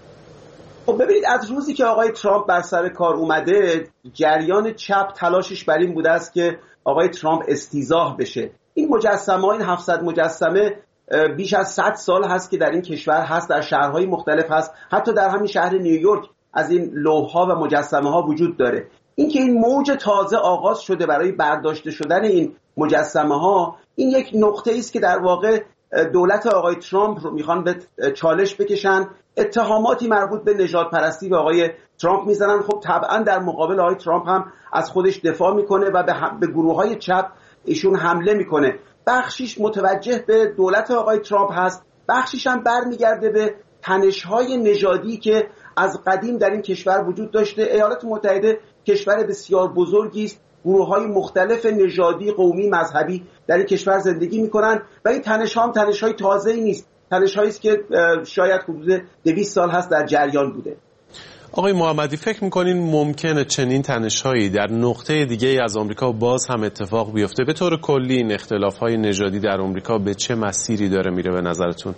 [SPEAKER 3] خب ببینید، از روزی که آقای ترامپ بر سر کار اومده، جریان چپ تلاشش بر این بوده است که آقای ترامپ استیضاح بشه. این مجسمه، این 700 مجسمه بیش از 100 سال هست که در این کشور هست، در شهرهای مختلف هست، حتی در همین شهر نیویورک از این لوح‌ها و مجسمه‌ها وجود داره. این که این موج تازه آغاز شده برای برداشته شدن این مجسمه‌ها، این یک نقطه است که در واقع دولت آقای ترامپ رو میخوان به چالش بکشن. اتهاماتی مربوط به نژاد پرستی به آقای ترامپ میزنن. خب طبعا در مقابل آقای ترامپ هم از خودش دفاع میکنه و به گروه‌های چپ ایشون حمله میکنه. بخشیش متوجه به دولت آقای ترامپ هست، بخشیش هم برمیگرده به تنش‌های نژادی که از قدیم در این کشور وجود داشته. ایالات متحده کشور بسیار بزرگی است، گروه‌های مختلف نژادی، قومی، مذهبی در این کشور زندگی می‌کنند و این تنش‌ها هم تنش‌های تازه‌ای نیست، تنش‌هایی است که شاید حدود 200 سال هست در جریان بوده.
[SPEAKER 1] آقای محمدی، فکر می‌کنین ممکنه چنین تنش‌هایی در نقطه دیگه از آمریکا باز هم اتفاق بیفته؟ به طور کلی این اختلاف‌های نژادی در آمریکا به چه مسیری داره میره به نظرتون؟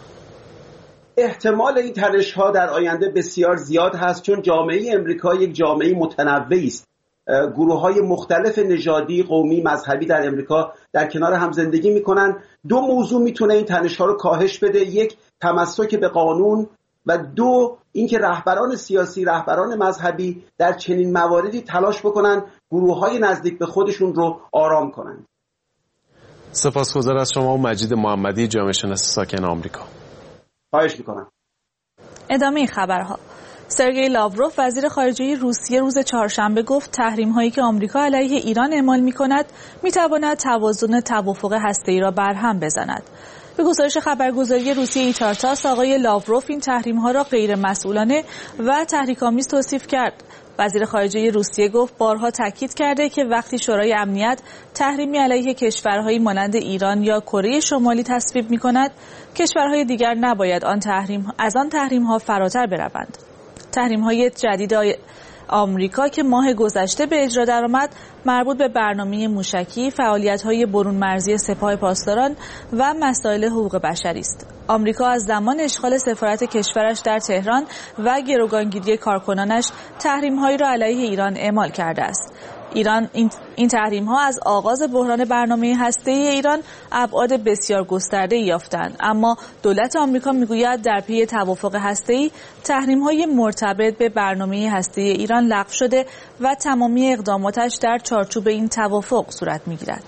[SPEAKER 3] احتمال این تنش‌ها در آینده بسیار زیاد هست، چون جامعه امریکا یک جامعه متنوعی است. گروه‌های مختلف نژادی، قومی، مذهبی در امریکا در کنار هم زندگی می‌کنند. دو موضوع میتونه این تنش‌ها رو کاهش بده: یک، تمسک به قانون، و دو، اینکه رهبران سیاسی، رهبران مذهبی در چنین مواردی تلاش بکنن گروه‌های نزدیک به خودشون رو آرام کنن.
[SPEAKER 1] سپاسگزار از شما. مجید محمدی، جامعه شناس ساکن آمریکا.
[SPEAKER 3] خواهش میکنم.
[SPEAKER 2] ادامه خبرها. سرگئی لاوروف وزیر خارجه روسیه روز چهارشنبه گفت تحریم‌هایی که آمریکا علیه ایران اعمال می‌کند می‌تواند توازن توافق هسته‌ای را برهم بزند. به گزارش خبرگزاری روسیه ایتارتاس، آقای لاوروف این تحریم‌ها را غیرمسئولانه و تحریک‌آمیز توصیف کرد. وزیر خارجه روسیه گفت بارها تاکید کرده که وقتی شورای امنیت تحریمی علیه کشورهایی مانند ایران یا کره شمالی تصویب می‌کند، کشورهای دیگر نباید از آن تحریم‌ها فراتر بروند. تحریم‌های جدید آمریکا که ماه گذشته به اجرا درآمد مربوط به برنامه موشکی، فعالیت‌های برون مرزی سپاه پاسداران و مسائل حقوق بشری است. آمریکا از زمان اشغال سفارت کشورش در تهران و گروگانگیری کارکنانش تحریم‌هایی را علیه ایران اعمال کرده است. این تحریم‌ها از آغاز بحران برنامه هسته‌ای ایران ابعاد بسیار گسترده‌ای یافتند، اما دولت آمریکا می‌گوید در پی توافق هسته‌ای تحریم‌های مرتبط به برنامه هسته‌ای ایران لغو شده و تمامی اقداماتش در چارچوب این توافق صورت می‌گیرد.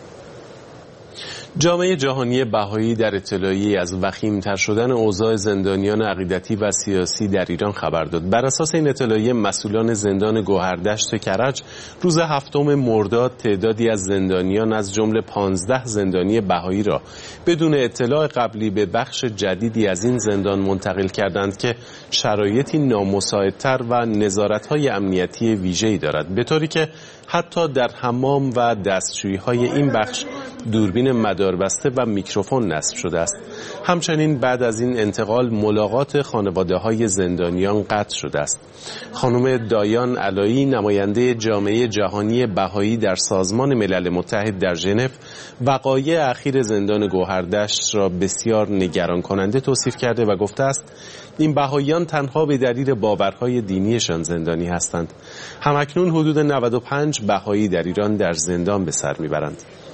[SPEAKER 1] جامعه جهانی بهایی در اطلاعیه‌ای از وخیم‌تر شدن اوضاع زندانیان عقیدتی و سیاسی در ایران خبر داد. بر اساس این اطلاعیه، مسئولان زندان گوهردشت کرج روز 7 مرداد تعدادی از زندانیان از جمله 15 زندانی بهایی را بدون اطلاع قبلی به بخش جدیدی از این زندان منتقل کردند که شرایطی نامساعدتر و نظارت‌های امنیتی ویژه‌ای دارد، به طوری که حتی در حمام و دستشویی‌های این بخش دوربین مداربسته و میکروفون نصب شده است. همچنین بعد از این انتقال ملاقات خانواده‌های زندانیان قطع شده است. خانم دایان علایی، نماینده جامعه جهانی بهایی در سازمان ملل متحد در ژنو، وقایع اخیر زندان گوهردشت را بسیار نگران کننده توصیف کرده و گفته است این بهاییان تنها به دلیل باورهای دینیشان زندانی هستند. همکنون حدود 95 بهایی در ایران در زندان به سر میبرند.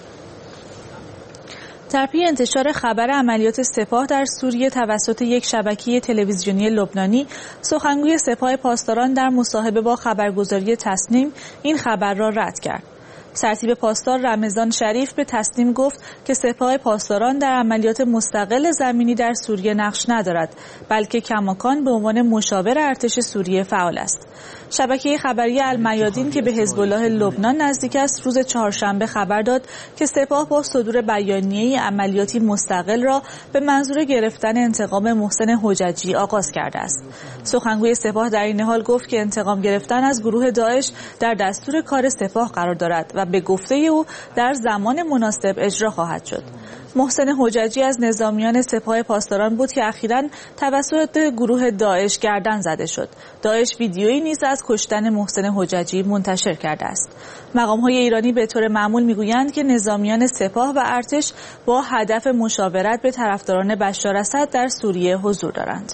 [SPEAKER 2] در پی انتشار خبر عملیات سپاه در سوریه توسط یک شبکه تلویزیونی لبنانی، سخنگوی سپاه پاسداران در مصاحبه با خبرگزاری تسنیم این خبر را رد کرد. سرتیپ پاسدار رمضان شریف به تسنیم گفت که سپاه پاسداران در عملیات مستقل زمینی در سوریه نقش ندارد، بلکه کماکان به عنوان مشاور ارتش سوریه فعال است. شبکه خبری المیادین که به حزب الله لبنان نزدیک است روز چهارشنبه خبر داد که سپاه با صدور بیانیه‌ای عملیاتی مستقل را به منظور گرفتن انتقام محسن حججی آغاز کرده است. سخنگوی سپاه در این حال گفت که انتقام گرفتن از گروه داعش در دستور کار سپاه قرار دارد و به گفته او در زمان مناسب اجرا خواهد شد. محسن حججی از نظامیان سپاه پاسداران بود که اخیراً توسط گروه داعش گردن زده شد. داعش ویدیویی نیز از کشتن محسن حججی منتشر کرده است. مقام‌های ایرانی به طور معمول میگویند که نظامیان سپاه و ارتش با هدف مشاورت به طرفداران بشار اسد در سوریه حضور دارند.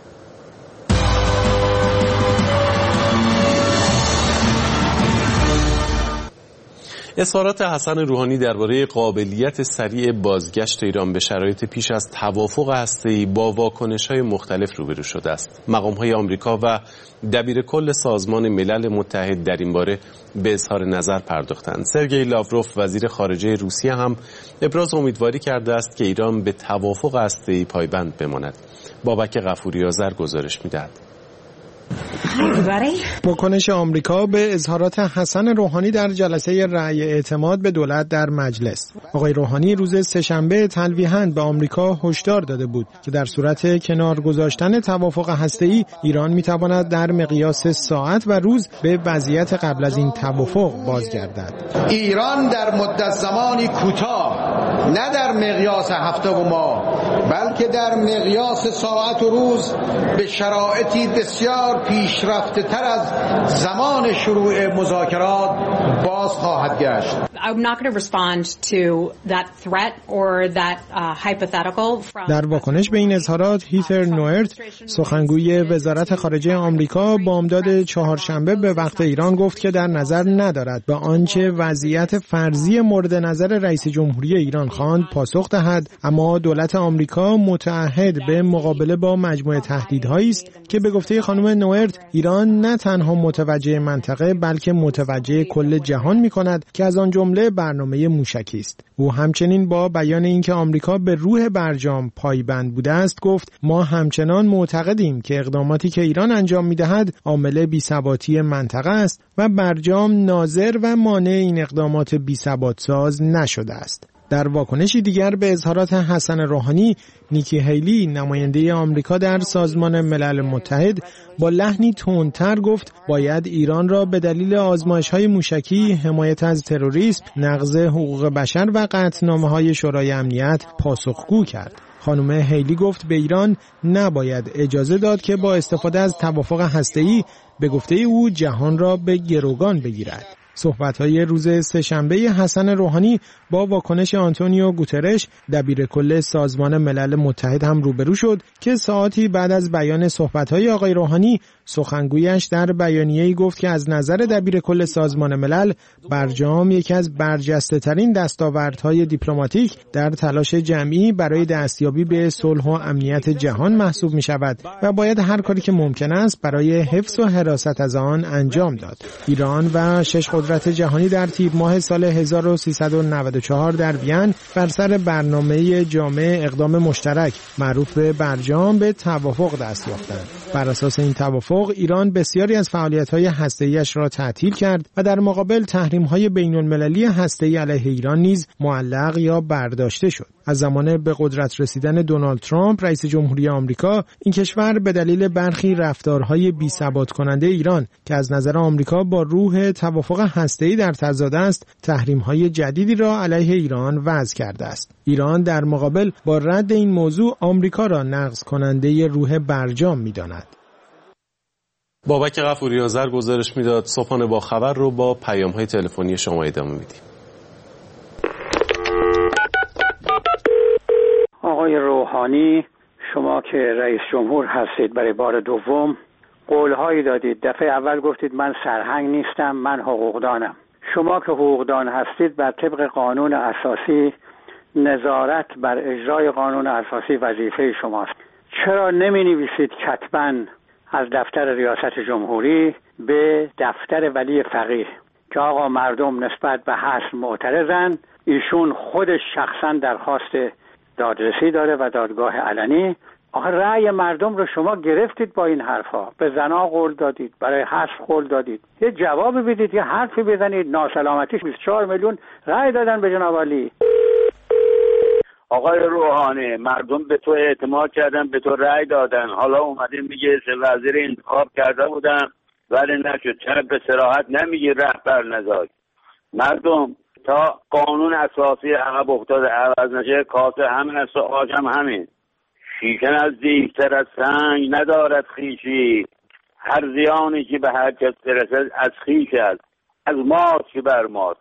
[SPEAKER 1] اظهارات حسن روحانی درباره قابلیت سریع بازگشت ایران به شرایط پیش از توافق هسته‌ای با واکنش‌های مختلف روبرو شده است. مقام‌های آمریکا و دبیر کل سازمان ملل متحد در این باره به اظهار نظر پرداختند. سرگئی لاوروف وزیر خارجه روسیه هم ابراز امیدواری کرده است که ایران به توافق هسته‌ای پایبند بماند. بابک غفوری آذر گزارش می‌دهد.
[SPEAKER 18] واکنش آمریکا به اظهارات حسن روحانی در جلسه رأی اعتماد به دولت در مجلس. آقای روحانی روز سه‌شنبه تلویحاً به آمریکا هشدار داده بود که در صورت کنار گذاشتن توافق هسته‌ای ایران می‌تواند در مقیاس ساعت و روز به وضعیت قبل از این توافق بازگردد.
[SPEAKER 19] ایران در مدت زمانی کوتاه، نه در مقیاس هفته و ماه، بلکه در مقیاس ساعت و روز به شرایطی بسیار پیشرفته تر از زمان شروع مذاکرات باز خواهد گشت.
[SPEAKER 18] در واکنش به این اظهارات هیتر نوئرت سخنگوی وزارت خارجه آمریکا بامداد چهارشنبه به وقت ایران گفت که در نظر ندارد به آنچه وضعیت فرضی مورد نظر رئیس جمهوری ایران خواند پاسخ دهد، اما دولت آمریکا متعهد به مقابله با مجموعه تهدیدهایی است که به گفته خانم نوئرت ایران نه تنها متوجه منطقه بلکه متوجه کل جهان می‌کند که از آن جمله برنامه موشکی است. او همچنین با بیان اینکه آمریکا به روح برجام پایبند بوده است گفت ما همچنان معتقدیم که اقداماتی که ایران انجام می‌دهد عامل بی‌ثباتی منطقه است و برجام ناظر و مانع این اقدامات بی‌ثبات‌ساز نشده است. در واکنشی دیگر به اظهارات حسن روحانی، نیکی هیلی نماینده آمریکا در سازمان ملل متحد با لحنی تندتر گفت باید ایران را به دلیل آزمایش‌های موشکی، حمایت از تروریسم، نقض حقوق بشر و قطعنامه‌های شورای امنیت پاسخگو کرد. خانم هیلی گفت به ایران نباید اجازه داد که با استفاده از توافق هسته‌ای به گفته او جهان را به گروگان بگیرد. صحبت‌های روز سه‌شنبه حسن روحانی با واکنش آنتونیو گوترش دبیر کل سازمان ملل متحد هم روبرو شد که ساعتی بعد از بیان صحبت‌های آقای روحانی سخنگویش در بیانیه‌ای گفت که از نظر دبیر کل سازمان ملل برجام یکی از برجسته‌ترین دستاوردهای دیپلماتیک در تلاش جمعی برای دستیابی به صلح و امنیت جهان محسوب می‌شود و باید هر کاری که ممکن است برای حفظ و حراست از آن انجام داد. ایران و 6 قدرت جهانی در تیر ماه سال 1394 در وین بر سر برنامه جامع اقدام مشترک معروف به برجام به توافق دست یافتند. بر اساس این توافق ایران بسیاری از فعالیت‌های هسته‌ای‌اش را تعطیل کرد و در مقابل تحریم‌های بین‌المللی هسته‌ای علیه ایران نیز معلق یا برداشته شد. از زمان به قدرت رسیدن دونالد ترامپ رئیس جمهوری آمریکا، این کشور به دلیل برخی رفتارهای بی‌ثبات کننده ایران که از نظر آمریکا با روح توافق هسته‌ای در تضاد است، تحریم‌های جدیدی را علیه ایران وضع کرده است. ایران در مقابل با رد این موضوع آمریکا را نقض کننده روح برجام می‌داند.
[SPEAKER 1] بابک غفوری آذر گزارش میداد. صبحانه با خبر رو با پیام‌های تلفنی شما ادامه میدیم.
[SPEAKER 20] آقای روحانی، شما که رئیس جمهور هستید برای بار دوم قولهایی دادید. دفعه اول گفتید من سرهنگ نیستم، من حقوقدانم. شما که حقوقدان هستید بر طبق قانون اساسی نظارت بر اجرای قانون اساسی وظیفه شماست. چرا نمی نویسید کتباً از دفتر ریاست جمهوری به دفتر ولی فقیه که آقا مردم نسبت به حصر معترضن، ایشون خودش شخصا درخواست دادرسی داره و دادگاه علنی. آخه رأی مردم رو شما گرفتید با این حرفا، به زنا قول دادید، برای حصر قول دادید. یه جوابی بدید، یه حرفی بزنید. ناسلامتیش 24 میلیون رأی دادن به جناب علی.
[SPEAKER 9] آقای روحانی، مردم به تو اعتماد کردن، به تو رأی دادن، حالا اومدین میگه وزیر انتخاب کرده بودن ولی نشد. چرا به صراحت نمیگی رهبر نزاک؟ مردم تا قانون اساسی عقب افتاده عوض نشه، کاسه همین است و آج هم همین. شیشه نزدیکتر از سنگ ندارد خویشی، هر زیانی که به هر کس برسد از خویش است، از ماست که بر ماست.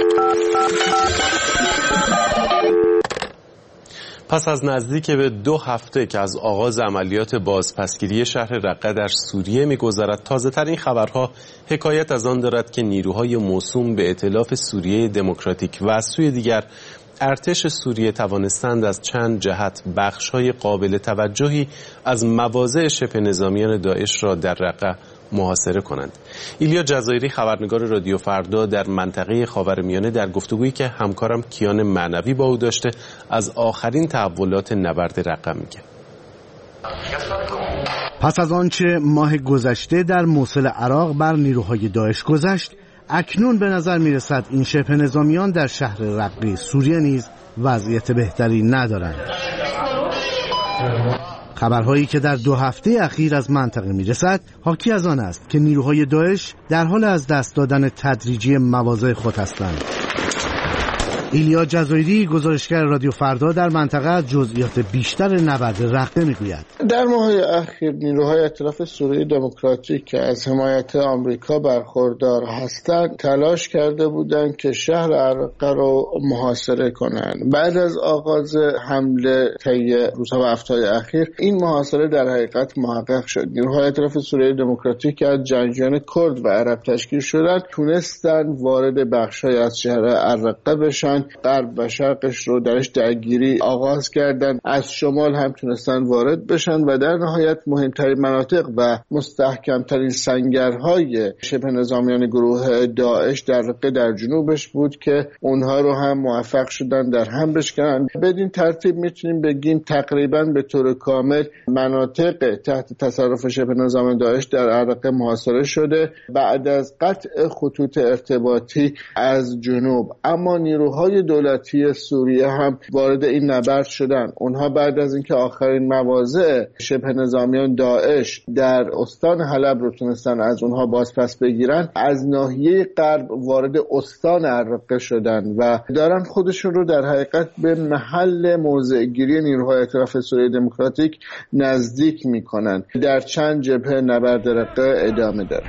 [SPEAKER 1] پس از نزدیک به 2 هفته که از آغاز عملیات بازپسگیری شهر رقه در سوریه می‌گذرد، تازه‌ترین خبرها حکایت از آن دارد که نیروهای موسوم به ائتلاف سوریه دموکراتیک و از سوی دیگر ارتش سوریه توانستند از چند جهت بخش‌های قابل توجهی از مواضع شبه نظامیان داعش را در رقه محاصره کنند. ایلیا جزایری، خبرنگار رادیو فردا در منطقه خاورمیانه، در گفتگویی که همکارم کیان معنوی با او داشته از آخرین تحولات نبرد رقه میگه.
[SPEAKER 21] پس از آنچه ماه گذشته در موصل عراق بر نیروهای داعش گذشت، اکنون به نظر میرسد این شبه نظامیان در شهر رقه سوریه نیز وضعیت بهتری ندارند. خبرهایی که در 2 هفته اخیر از منطقه میرسد حاکی از آن است که نیروهای داعش در حال از دست دادن تدریجی مواضع خود هستند. ایلیا جزایری، گزارشگر رادیو فردا در منطقه، جزئیات بیشتر نبرد رقه میگوید.
[SPEAKER 22] در ماه‌های اخیر نیروهای ائتلاف سوریه دموکراتیک که از حمایت آمریکا برخوردار هستند تلاش کرده بودند که شهر رقه را محاصره کنند. بعد از آغاز حمله طی روزها و هفته‌های اخیر این محاصره در حقیقت محقق شد. نیروهای ائتلاف سوریه دموکراتیک که از جنگجویان کرد و عرب تشکیل شدند تونستند وارد بخش‌های از شهر رقه بشن، غرب و شرقش رو درش درگیری آغاز کردن، از شمال هم تونستن وارد بشن و در نهایت مهمترین مناطق و مستحکمترین سنگرهای شبه نظامیان گروه داعش در رقه در جنوبش بود که اونها رو هم موفق شدن در هم بشکنن. بدین ترتیب میتونیم بگیم تقریبا به طور کامل مناطق تحت تصرف شبه نظامیان داعش در رقه محاصره شده بعد از قطع خطوط ارتباطی از جنوب. اما نیروهای دولتی سوریه هم وارد این نبرد شدن. اونها بعد از اینکه آخرین مواضع شبه نظامیان داعش در استان حلب رو تونستن از اونها بازپس بگیرن، از ناحیه غرب وارد استان رقه شدن و دارن خودشون رو در حقیقت به محل موضع‌گیری نیروهای ائتلاف سوریه دموکراتیک نزدیک میکنن. در چند جبهه نبرد رقه ادامه داره.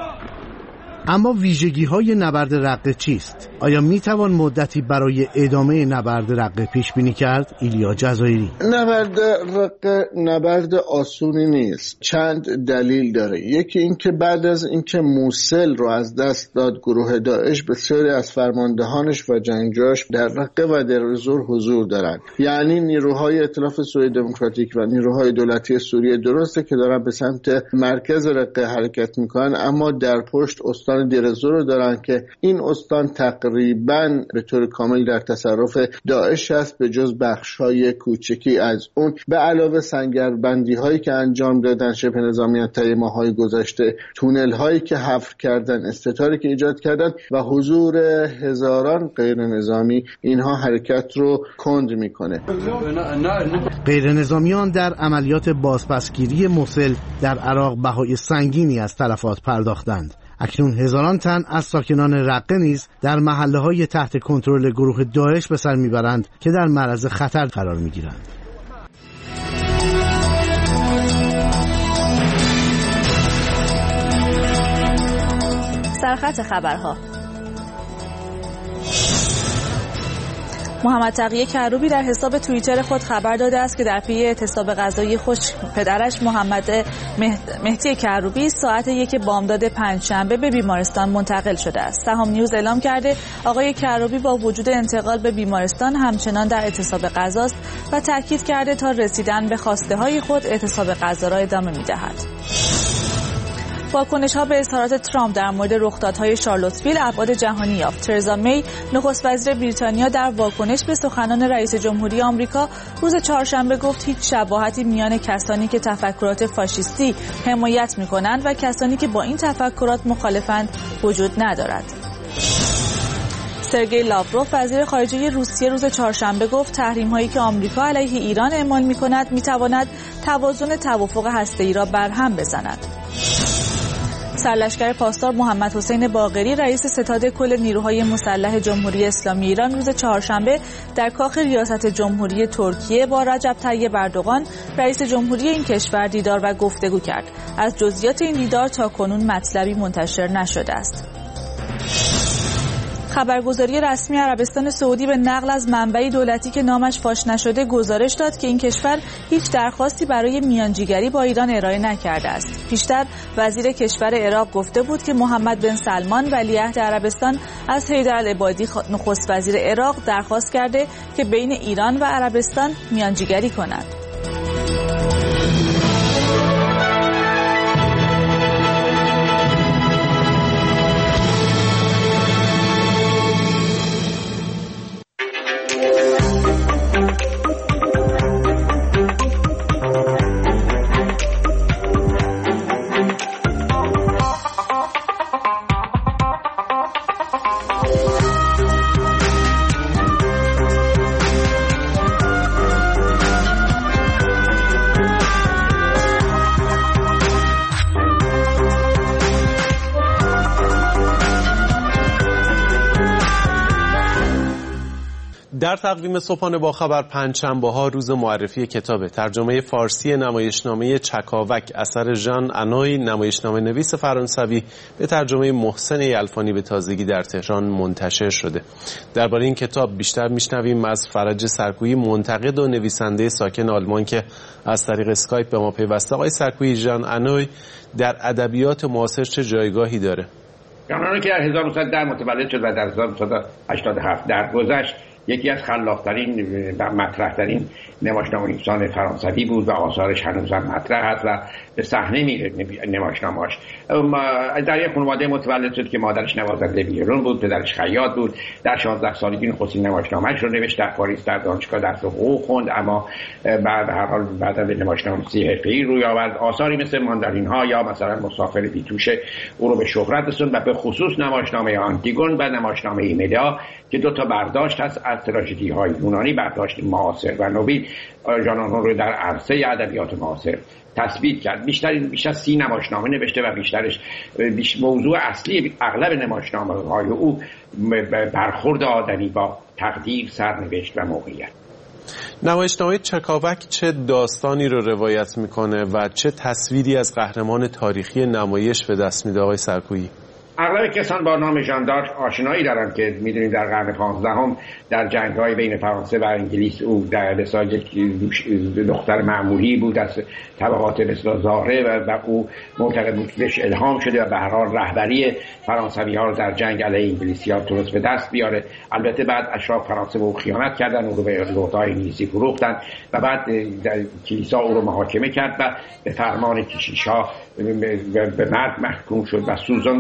[SPEAKER 21] اما ویژگی‌های نبرد رقه چیست؟ آیا میتوان مدتی برای ادامه نبرد رقه پیش بینی کرد؟ ایلیا جزایری:
[SPEAKER 22] نبرد رقه نبرد آسونی نیست. چند دلیل داره. یکی اینکه بعد از اینکه موصل رو از دست داد گروه داعش، بسیاری از فرماندهانش و جنگجویاش در رقه و در زور حضور دارند. یعنی نیروهای ائتلاف سوریه دموکراتیک و نیروهای دولتی سوریه درسته که دارن به سمت مرکز رقه حرکت میکنن، اما در پشت استان استان دیرزور رو دارن که این استان تقریباً به طور کامل در تصرف داعش است، به جز بخش‌های کوچکی از اون، به علاوه سنگربندی‌هایی که انجام دادن شبه نظامیان طی ماه‌های گذشته، تونل‌هایی که حفر کردن، استتاری که ایجاد کردن و حضور هزاران غیر نظامی، اینها حرکت رو کند میکنه.
[SPEAKER 21] غیر نظامیان در عملیات بازپسگیری موصل در عراق بهای سنگینی از تلفات پرداختند. اکنون هزاران تن از ساکنان رقه نیز در محله‌های تحت کنترل گروه داعش به سر میبرند که در معرض خطر قرار میگیرند.
[SPEAKER 2] سرخط خبرها. محمد تقی کروبی در حساب توییتر خود خبر داده است که در پی اعتصاب غذایی خشک پدرش محمد مهدی کروبی ساعت 1 بامداد پنجشنبه به بیمارستان منتقل شده است. سهام نیوز اعلام کرده آقای کروبی با وجود انتقال به بیمارستان همچنان در اعتصاب غذاست و تاکید کرده تا رسیدن به خواسته های خود اعتصاب غذا را ادامه می‌دهد. واکنش‌ها به اظهارات ترامپ در مورد رخدادهای شارلوتسویل ابعاد جهانی یافت. ترزا می، نخست وزیر بریتانیا، در واکنش به سخنان رئیس جمهوری آمریکا روز چهارشنبه گفت هیچ شباهتی میان کسانی که تفکرات فاشیستی حمایت می‌کنند و کسانی که با این تفکرات مخالفند وجود ندارد. سرگئی لاوروف، وزیر خارجه روسیه، روز چهارشنبه گفت تحریم‌هایی که آمریکا علیه ایران اعمال می‌کند می‌تواند توازن توافق هسته‌ای را برهم بزند. سرلشکر پاسدار محمد حسین باقری، رئیس ستاد کل نیروهای مسلح جمهوری اسلامی ایران، روز چهارشنبه در کاخ ریاست جمهوری ترکیه با رجب طیب اردوغان، رئیس جمهوری این کشور، دیدار و گفتگو کرد. از جزئیات این دیدار تاکنون مطلبی منتشر نشده است. خبرگزاری رسمی عربستان سعودی به نقل از منبعی دولتی که نامش فاش نشده گزارش داد که این کشور هیچ درخواستی برای میانجیگری با ایران ارائه نکرده است. پیشتر وزیر کشور عراق گفته بود که محمد بن سلمان ولیعهد عربستان از حیدرالعبادی نخست وزیر عراق درخواست کرده که بین ایران و عربستان میانجیگری کند.
[SPEAKER 1] در تقویم صبحانه با خبر پنجشنبه‌ها روز معرفی کتاب ترجمه فارسی نمایشنامه چکاوک اثر ژان انوی، نمایشنامه نویس فرانسوی به ترجمه محسن یلفانی به تازگی در تهران منتشر شده. درباره این کتاب بیشتر میشنویم از فرج سرکویی، منتقد و نویسنده ساکن آلمان که از طریق اسکایپ به ما پیوسته. آقای سرکویی، ژان انوی در ادبیات معاصر چه جایگاهی داره؟
[SPEAKER 13] ژان انوی که در 1910 متولد شد و در 1987 در گذشت یکی از خلاق‌ترین و مطرح‌ترین نمایشنامه‌نویسان فرانسوی بود و آثارش هنوز هم مطرح است و به صحنه میره نمایشنامه‌اش. در یک خانواده متولد شد که مادرش نوازنده ویولون بود، پدرش خیاط بود. در 16 سالگی نخستین نمایشنامه‌اش رو نوشت. در پاریس در دانشگاه درس حقوق خوند، اما بعد هر حال بعدا به نمایشنامه‌نویسی حرفه‌ای روی آورد. آثاری مثل ماندارین‌ها یا مثلا مسافر بیتوش او رو به شهرت رسوند و به خصوص نمایشنامه آنتیگون و نمایشنامه ایمدا که دو تا برداشت هست از تراژدی‌های یونانی، برداشت معاصر و نوین، ژان آنوی رو در عرصه ادبیات معاصر تثبیت کرد. بیش از 30 نمایشنامه نوشته و موضوع اصلی اغلب نمایشنامه‌های او برخورد آدمی با تقدیر، سرنوشت و موقعیت.
[SPEAKER 1] نمایشنامه چکاوک چه داستانی رو روایت میکنه و چه تصویری از قهرمان تاریخی نمایش به دست میده آقای سرکویی؟
[SPEAKER 13] اغلب کسان با نام ژان دارک آشنایی دارند که میدونید در قرن 15 در جنگ‌های بین فرانسه و انگلیس او در رسال یک دختر معمولی بود از طبقات مثل زاره و او معتقد بود که الهام شده و به هر حال رهبری فرانسوی‌ها رو در جنگ علیه انگلیسی‌ها تونست به دست بیاره. البته بعد اشراف فرانسه به او خیانت کردن، او رو به لردهای انگلیسی فروختن و بعد در کلیسا او رو محاکمه کرد و به فرمان کشیش‌ها به مرگ محکوم شد و سوزانده شد.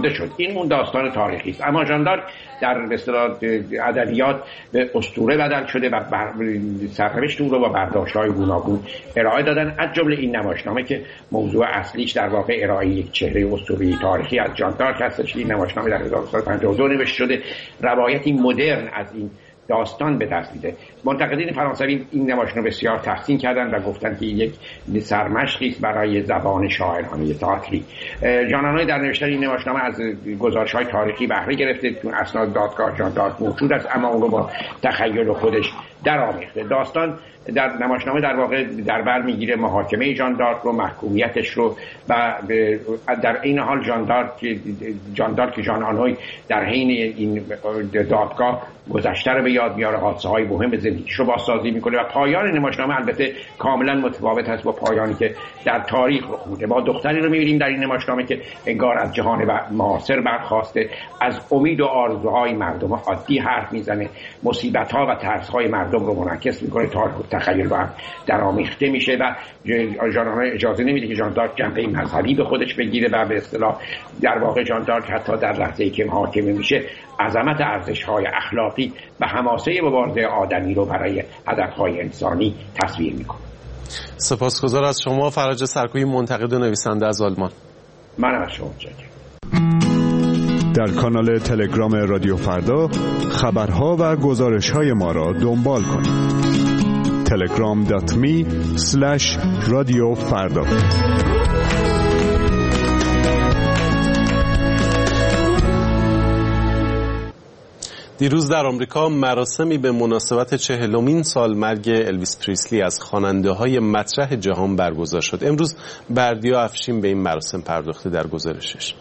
[SPEAKER 5] این اون داستان تاریخی است. اما ژان دارک در به اصطلاح ادبیات به اسطوره بدل شده و سرنوشت اون رو با برداشت‌های گوناگون ارائه دادن، از جمله این نمایشنامه که موضوع اصلیش در واقع ارائه یک چهره اسطوره‌ای تاریخی از ژان دارک هستش. این نمایشنامه در 1952 نوشته شده، روایتی مدرن از این داستان به دست میده. منتقدین فرانسوی این نمایشنامه بسیار تحسین کردند و گفتند که یک سرمشقی است برای زبان شاعرانه تئاتری. ژان آنوی در نوشتن این نمایشنامه از گزارش‌های تاریخی بهره گرفته، چون اسناد دادگاه ژان دارک موجود است، اما اون رو با تخیل خودش درآمیخته. داستان در نمایشنامه در واقع در بر میگیره محاکمه ژان دارک رو، محکومیتش رو، و در این حال ژان دارک ژان آنوی در حین این دادگاه گذشته رو به یاد میاره، حادثه‌های مهم زندگیش رو بازسازی میکنه و پایان نمایشنامه البته کاملا متفاوت است با پایانی که در تاریخ رخ میده. ما دختری رو میبینیم در این نمایشنامه که انگار از جهان معاصر برخاسته، از امید و آرزوهای مردم عادی حرف میزنه، مصیبت‌ها و ترس‌های مردم رو منعکس میکنه، تاریخ و تخیل با هم درآمیخته میشه و ژان آنوی اجازه نمیده که ژان دارک جنبه مذهبی به خودش بگیره و به اصطلاح در واقع ژان دارک حتی در لحظه‌ای که محاکمه میشه عظمت ارزش‌های اخلاقی و حماسه مبارزه آدمی رو برای هدف‌های انسانی تصویر میکنه.
[SPEAKER 1] سپاسگزار از شما فرج سرکویی، منتقد و نویسنده از آلمان.
[SPEAKER 5] منم از شما متشکرم.
[SPEAKER 6] در کانال تلگرام رادیو فردا خبرها و گزارش‌های ما را دنبال کنید. telegram.me/رادیو فردا.
[SPEAKER 1] دیروز در آمریکا مراسمی به مناسبت 40مین سالمرگ الویس پریسلی از خواننده‌های مطرح جهان برگزار شد. امروز بردیا افشین به این مراسم پرداخته در گزارشش.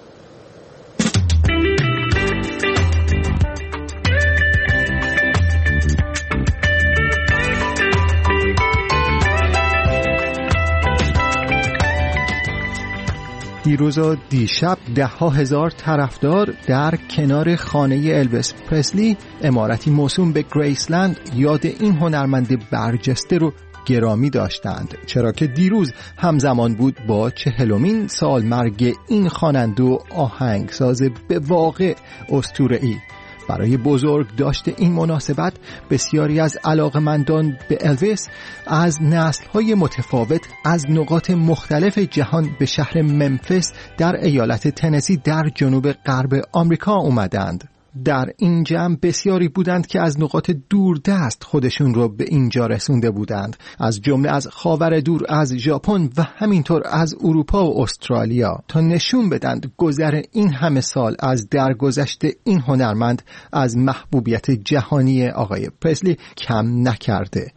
[SPEAKER 23] دیروز و دیشب ده‌ها هزار طرفدار در کنار خانه الویس پرسلی، عمارتی موسوم به گریسلند، یاد این هنرمند برجسته رو گرامی داشتند، چرا که دیروز همزمان بود با 40مین سالمرگ این خواننده و آهنگساز به واقع اسطوره‌ای. برای بزرگ داشته این مناسبت بسیاری از علاقمندان به الویس از نسل‌های متفاوت از نقاط مختلف جهان به شهر ممفیس در ایالت تنسی در جنوب غرب آمریکا اومدند. در این جمع بسیاری بودند که از نقاط دوردست خودشون رو به اینجا رسونده بودند، از جمله از خاور دور، از ژاپن و همینطور از اروپا و استرالیا، تا نشون بدند گذر این همه سال از درگذشت این هنرمند از محبوبیت جهانی آقای پرسلی کم نکرده.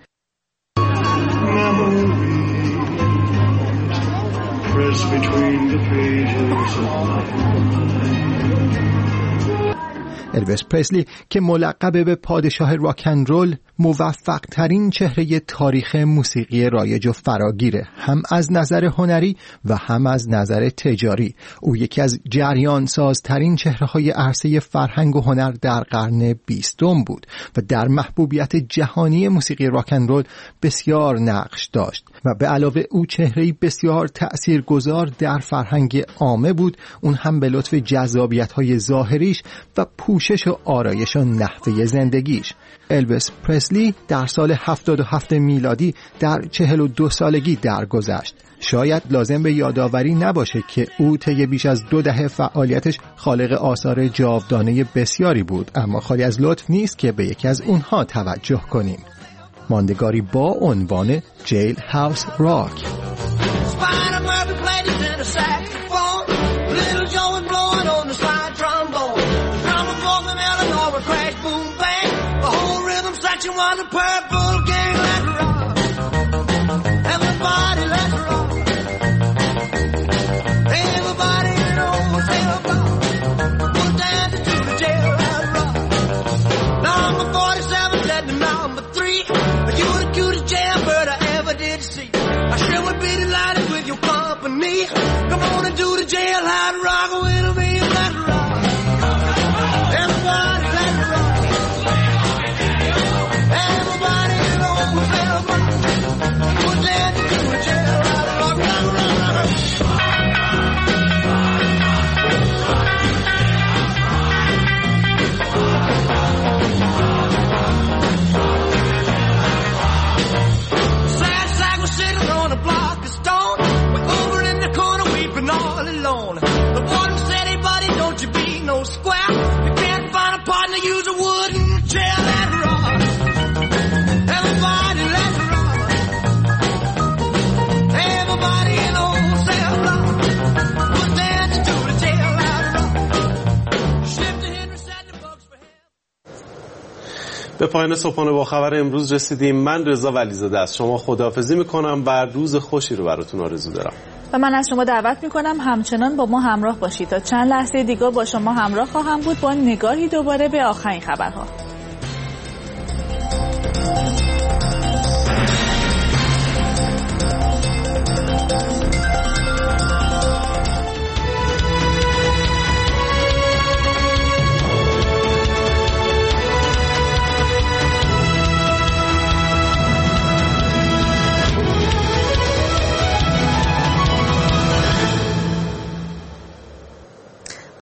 [SPEAKER 23] الویس پرسلی که ملقب به پادشاه راک‌اند-رول، موفق ترین چهره تاریخ موسیقی رایج و فراگیره، هم از نظر هنری و هم از نظر تجاری. او یکی از جریان سازترین چهره‌های عرصه فرهنگ و هنر در قرن 20 بود و در محبوبیت جهانی موسیقی راک‌اند-رول بسیار نقش داشت و به علاوه او چهره‌ای بسیار تأثیرگذار در فرهنگ عامه بود، اون هم به لطف جذابیت‌های ظاهریش و پوشش و آرایش و نحوه زندگیش. الویس پرسلی در سال 77 میلادی در 42 سالگی درگذشت. شاید لازم به یادآوری نباشه که او طی بیش از 2 دهه فعالیتش خالق آثار جاودانه بسیاری بود، اما خالی از لطف نیست که به یکی از اونها توجه کنیم. ماندگاری با عنوان جیل هاوس راک.
[SPEAKER 24] Was a purple gang, let's rock. Everybody, let's rock. Everybody on the cell block, we're dancing to the jailhouse rock. Number 47 said to number 3, you the cutest jailbird I ever did see. I sure would be delighted with your company. Come on and do the jailhouse rock with me, let's rock. Everybody, let's rock. Everybody
[SPEAKER 1] به پایان صبحانه با خبر امروز رسیدیم. من رضا ولیزاده از شما خداحافظی میکنم و روز خوشی رو براتون آرزو دارم.
[SPEAKER 2] و من از شما دعوت میکنم همچنان با ما همراه باشید. تا چند لحظه دیگه با شما همراه خواهم بود با نگاهی دوباره به آخرین خبرها.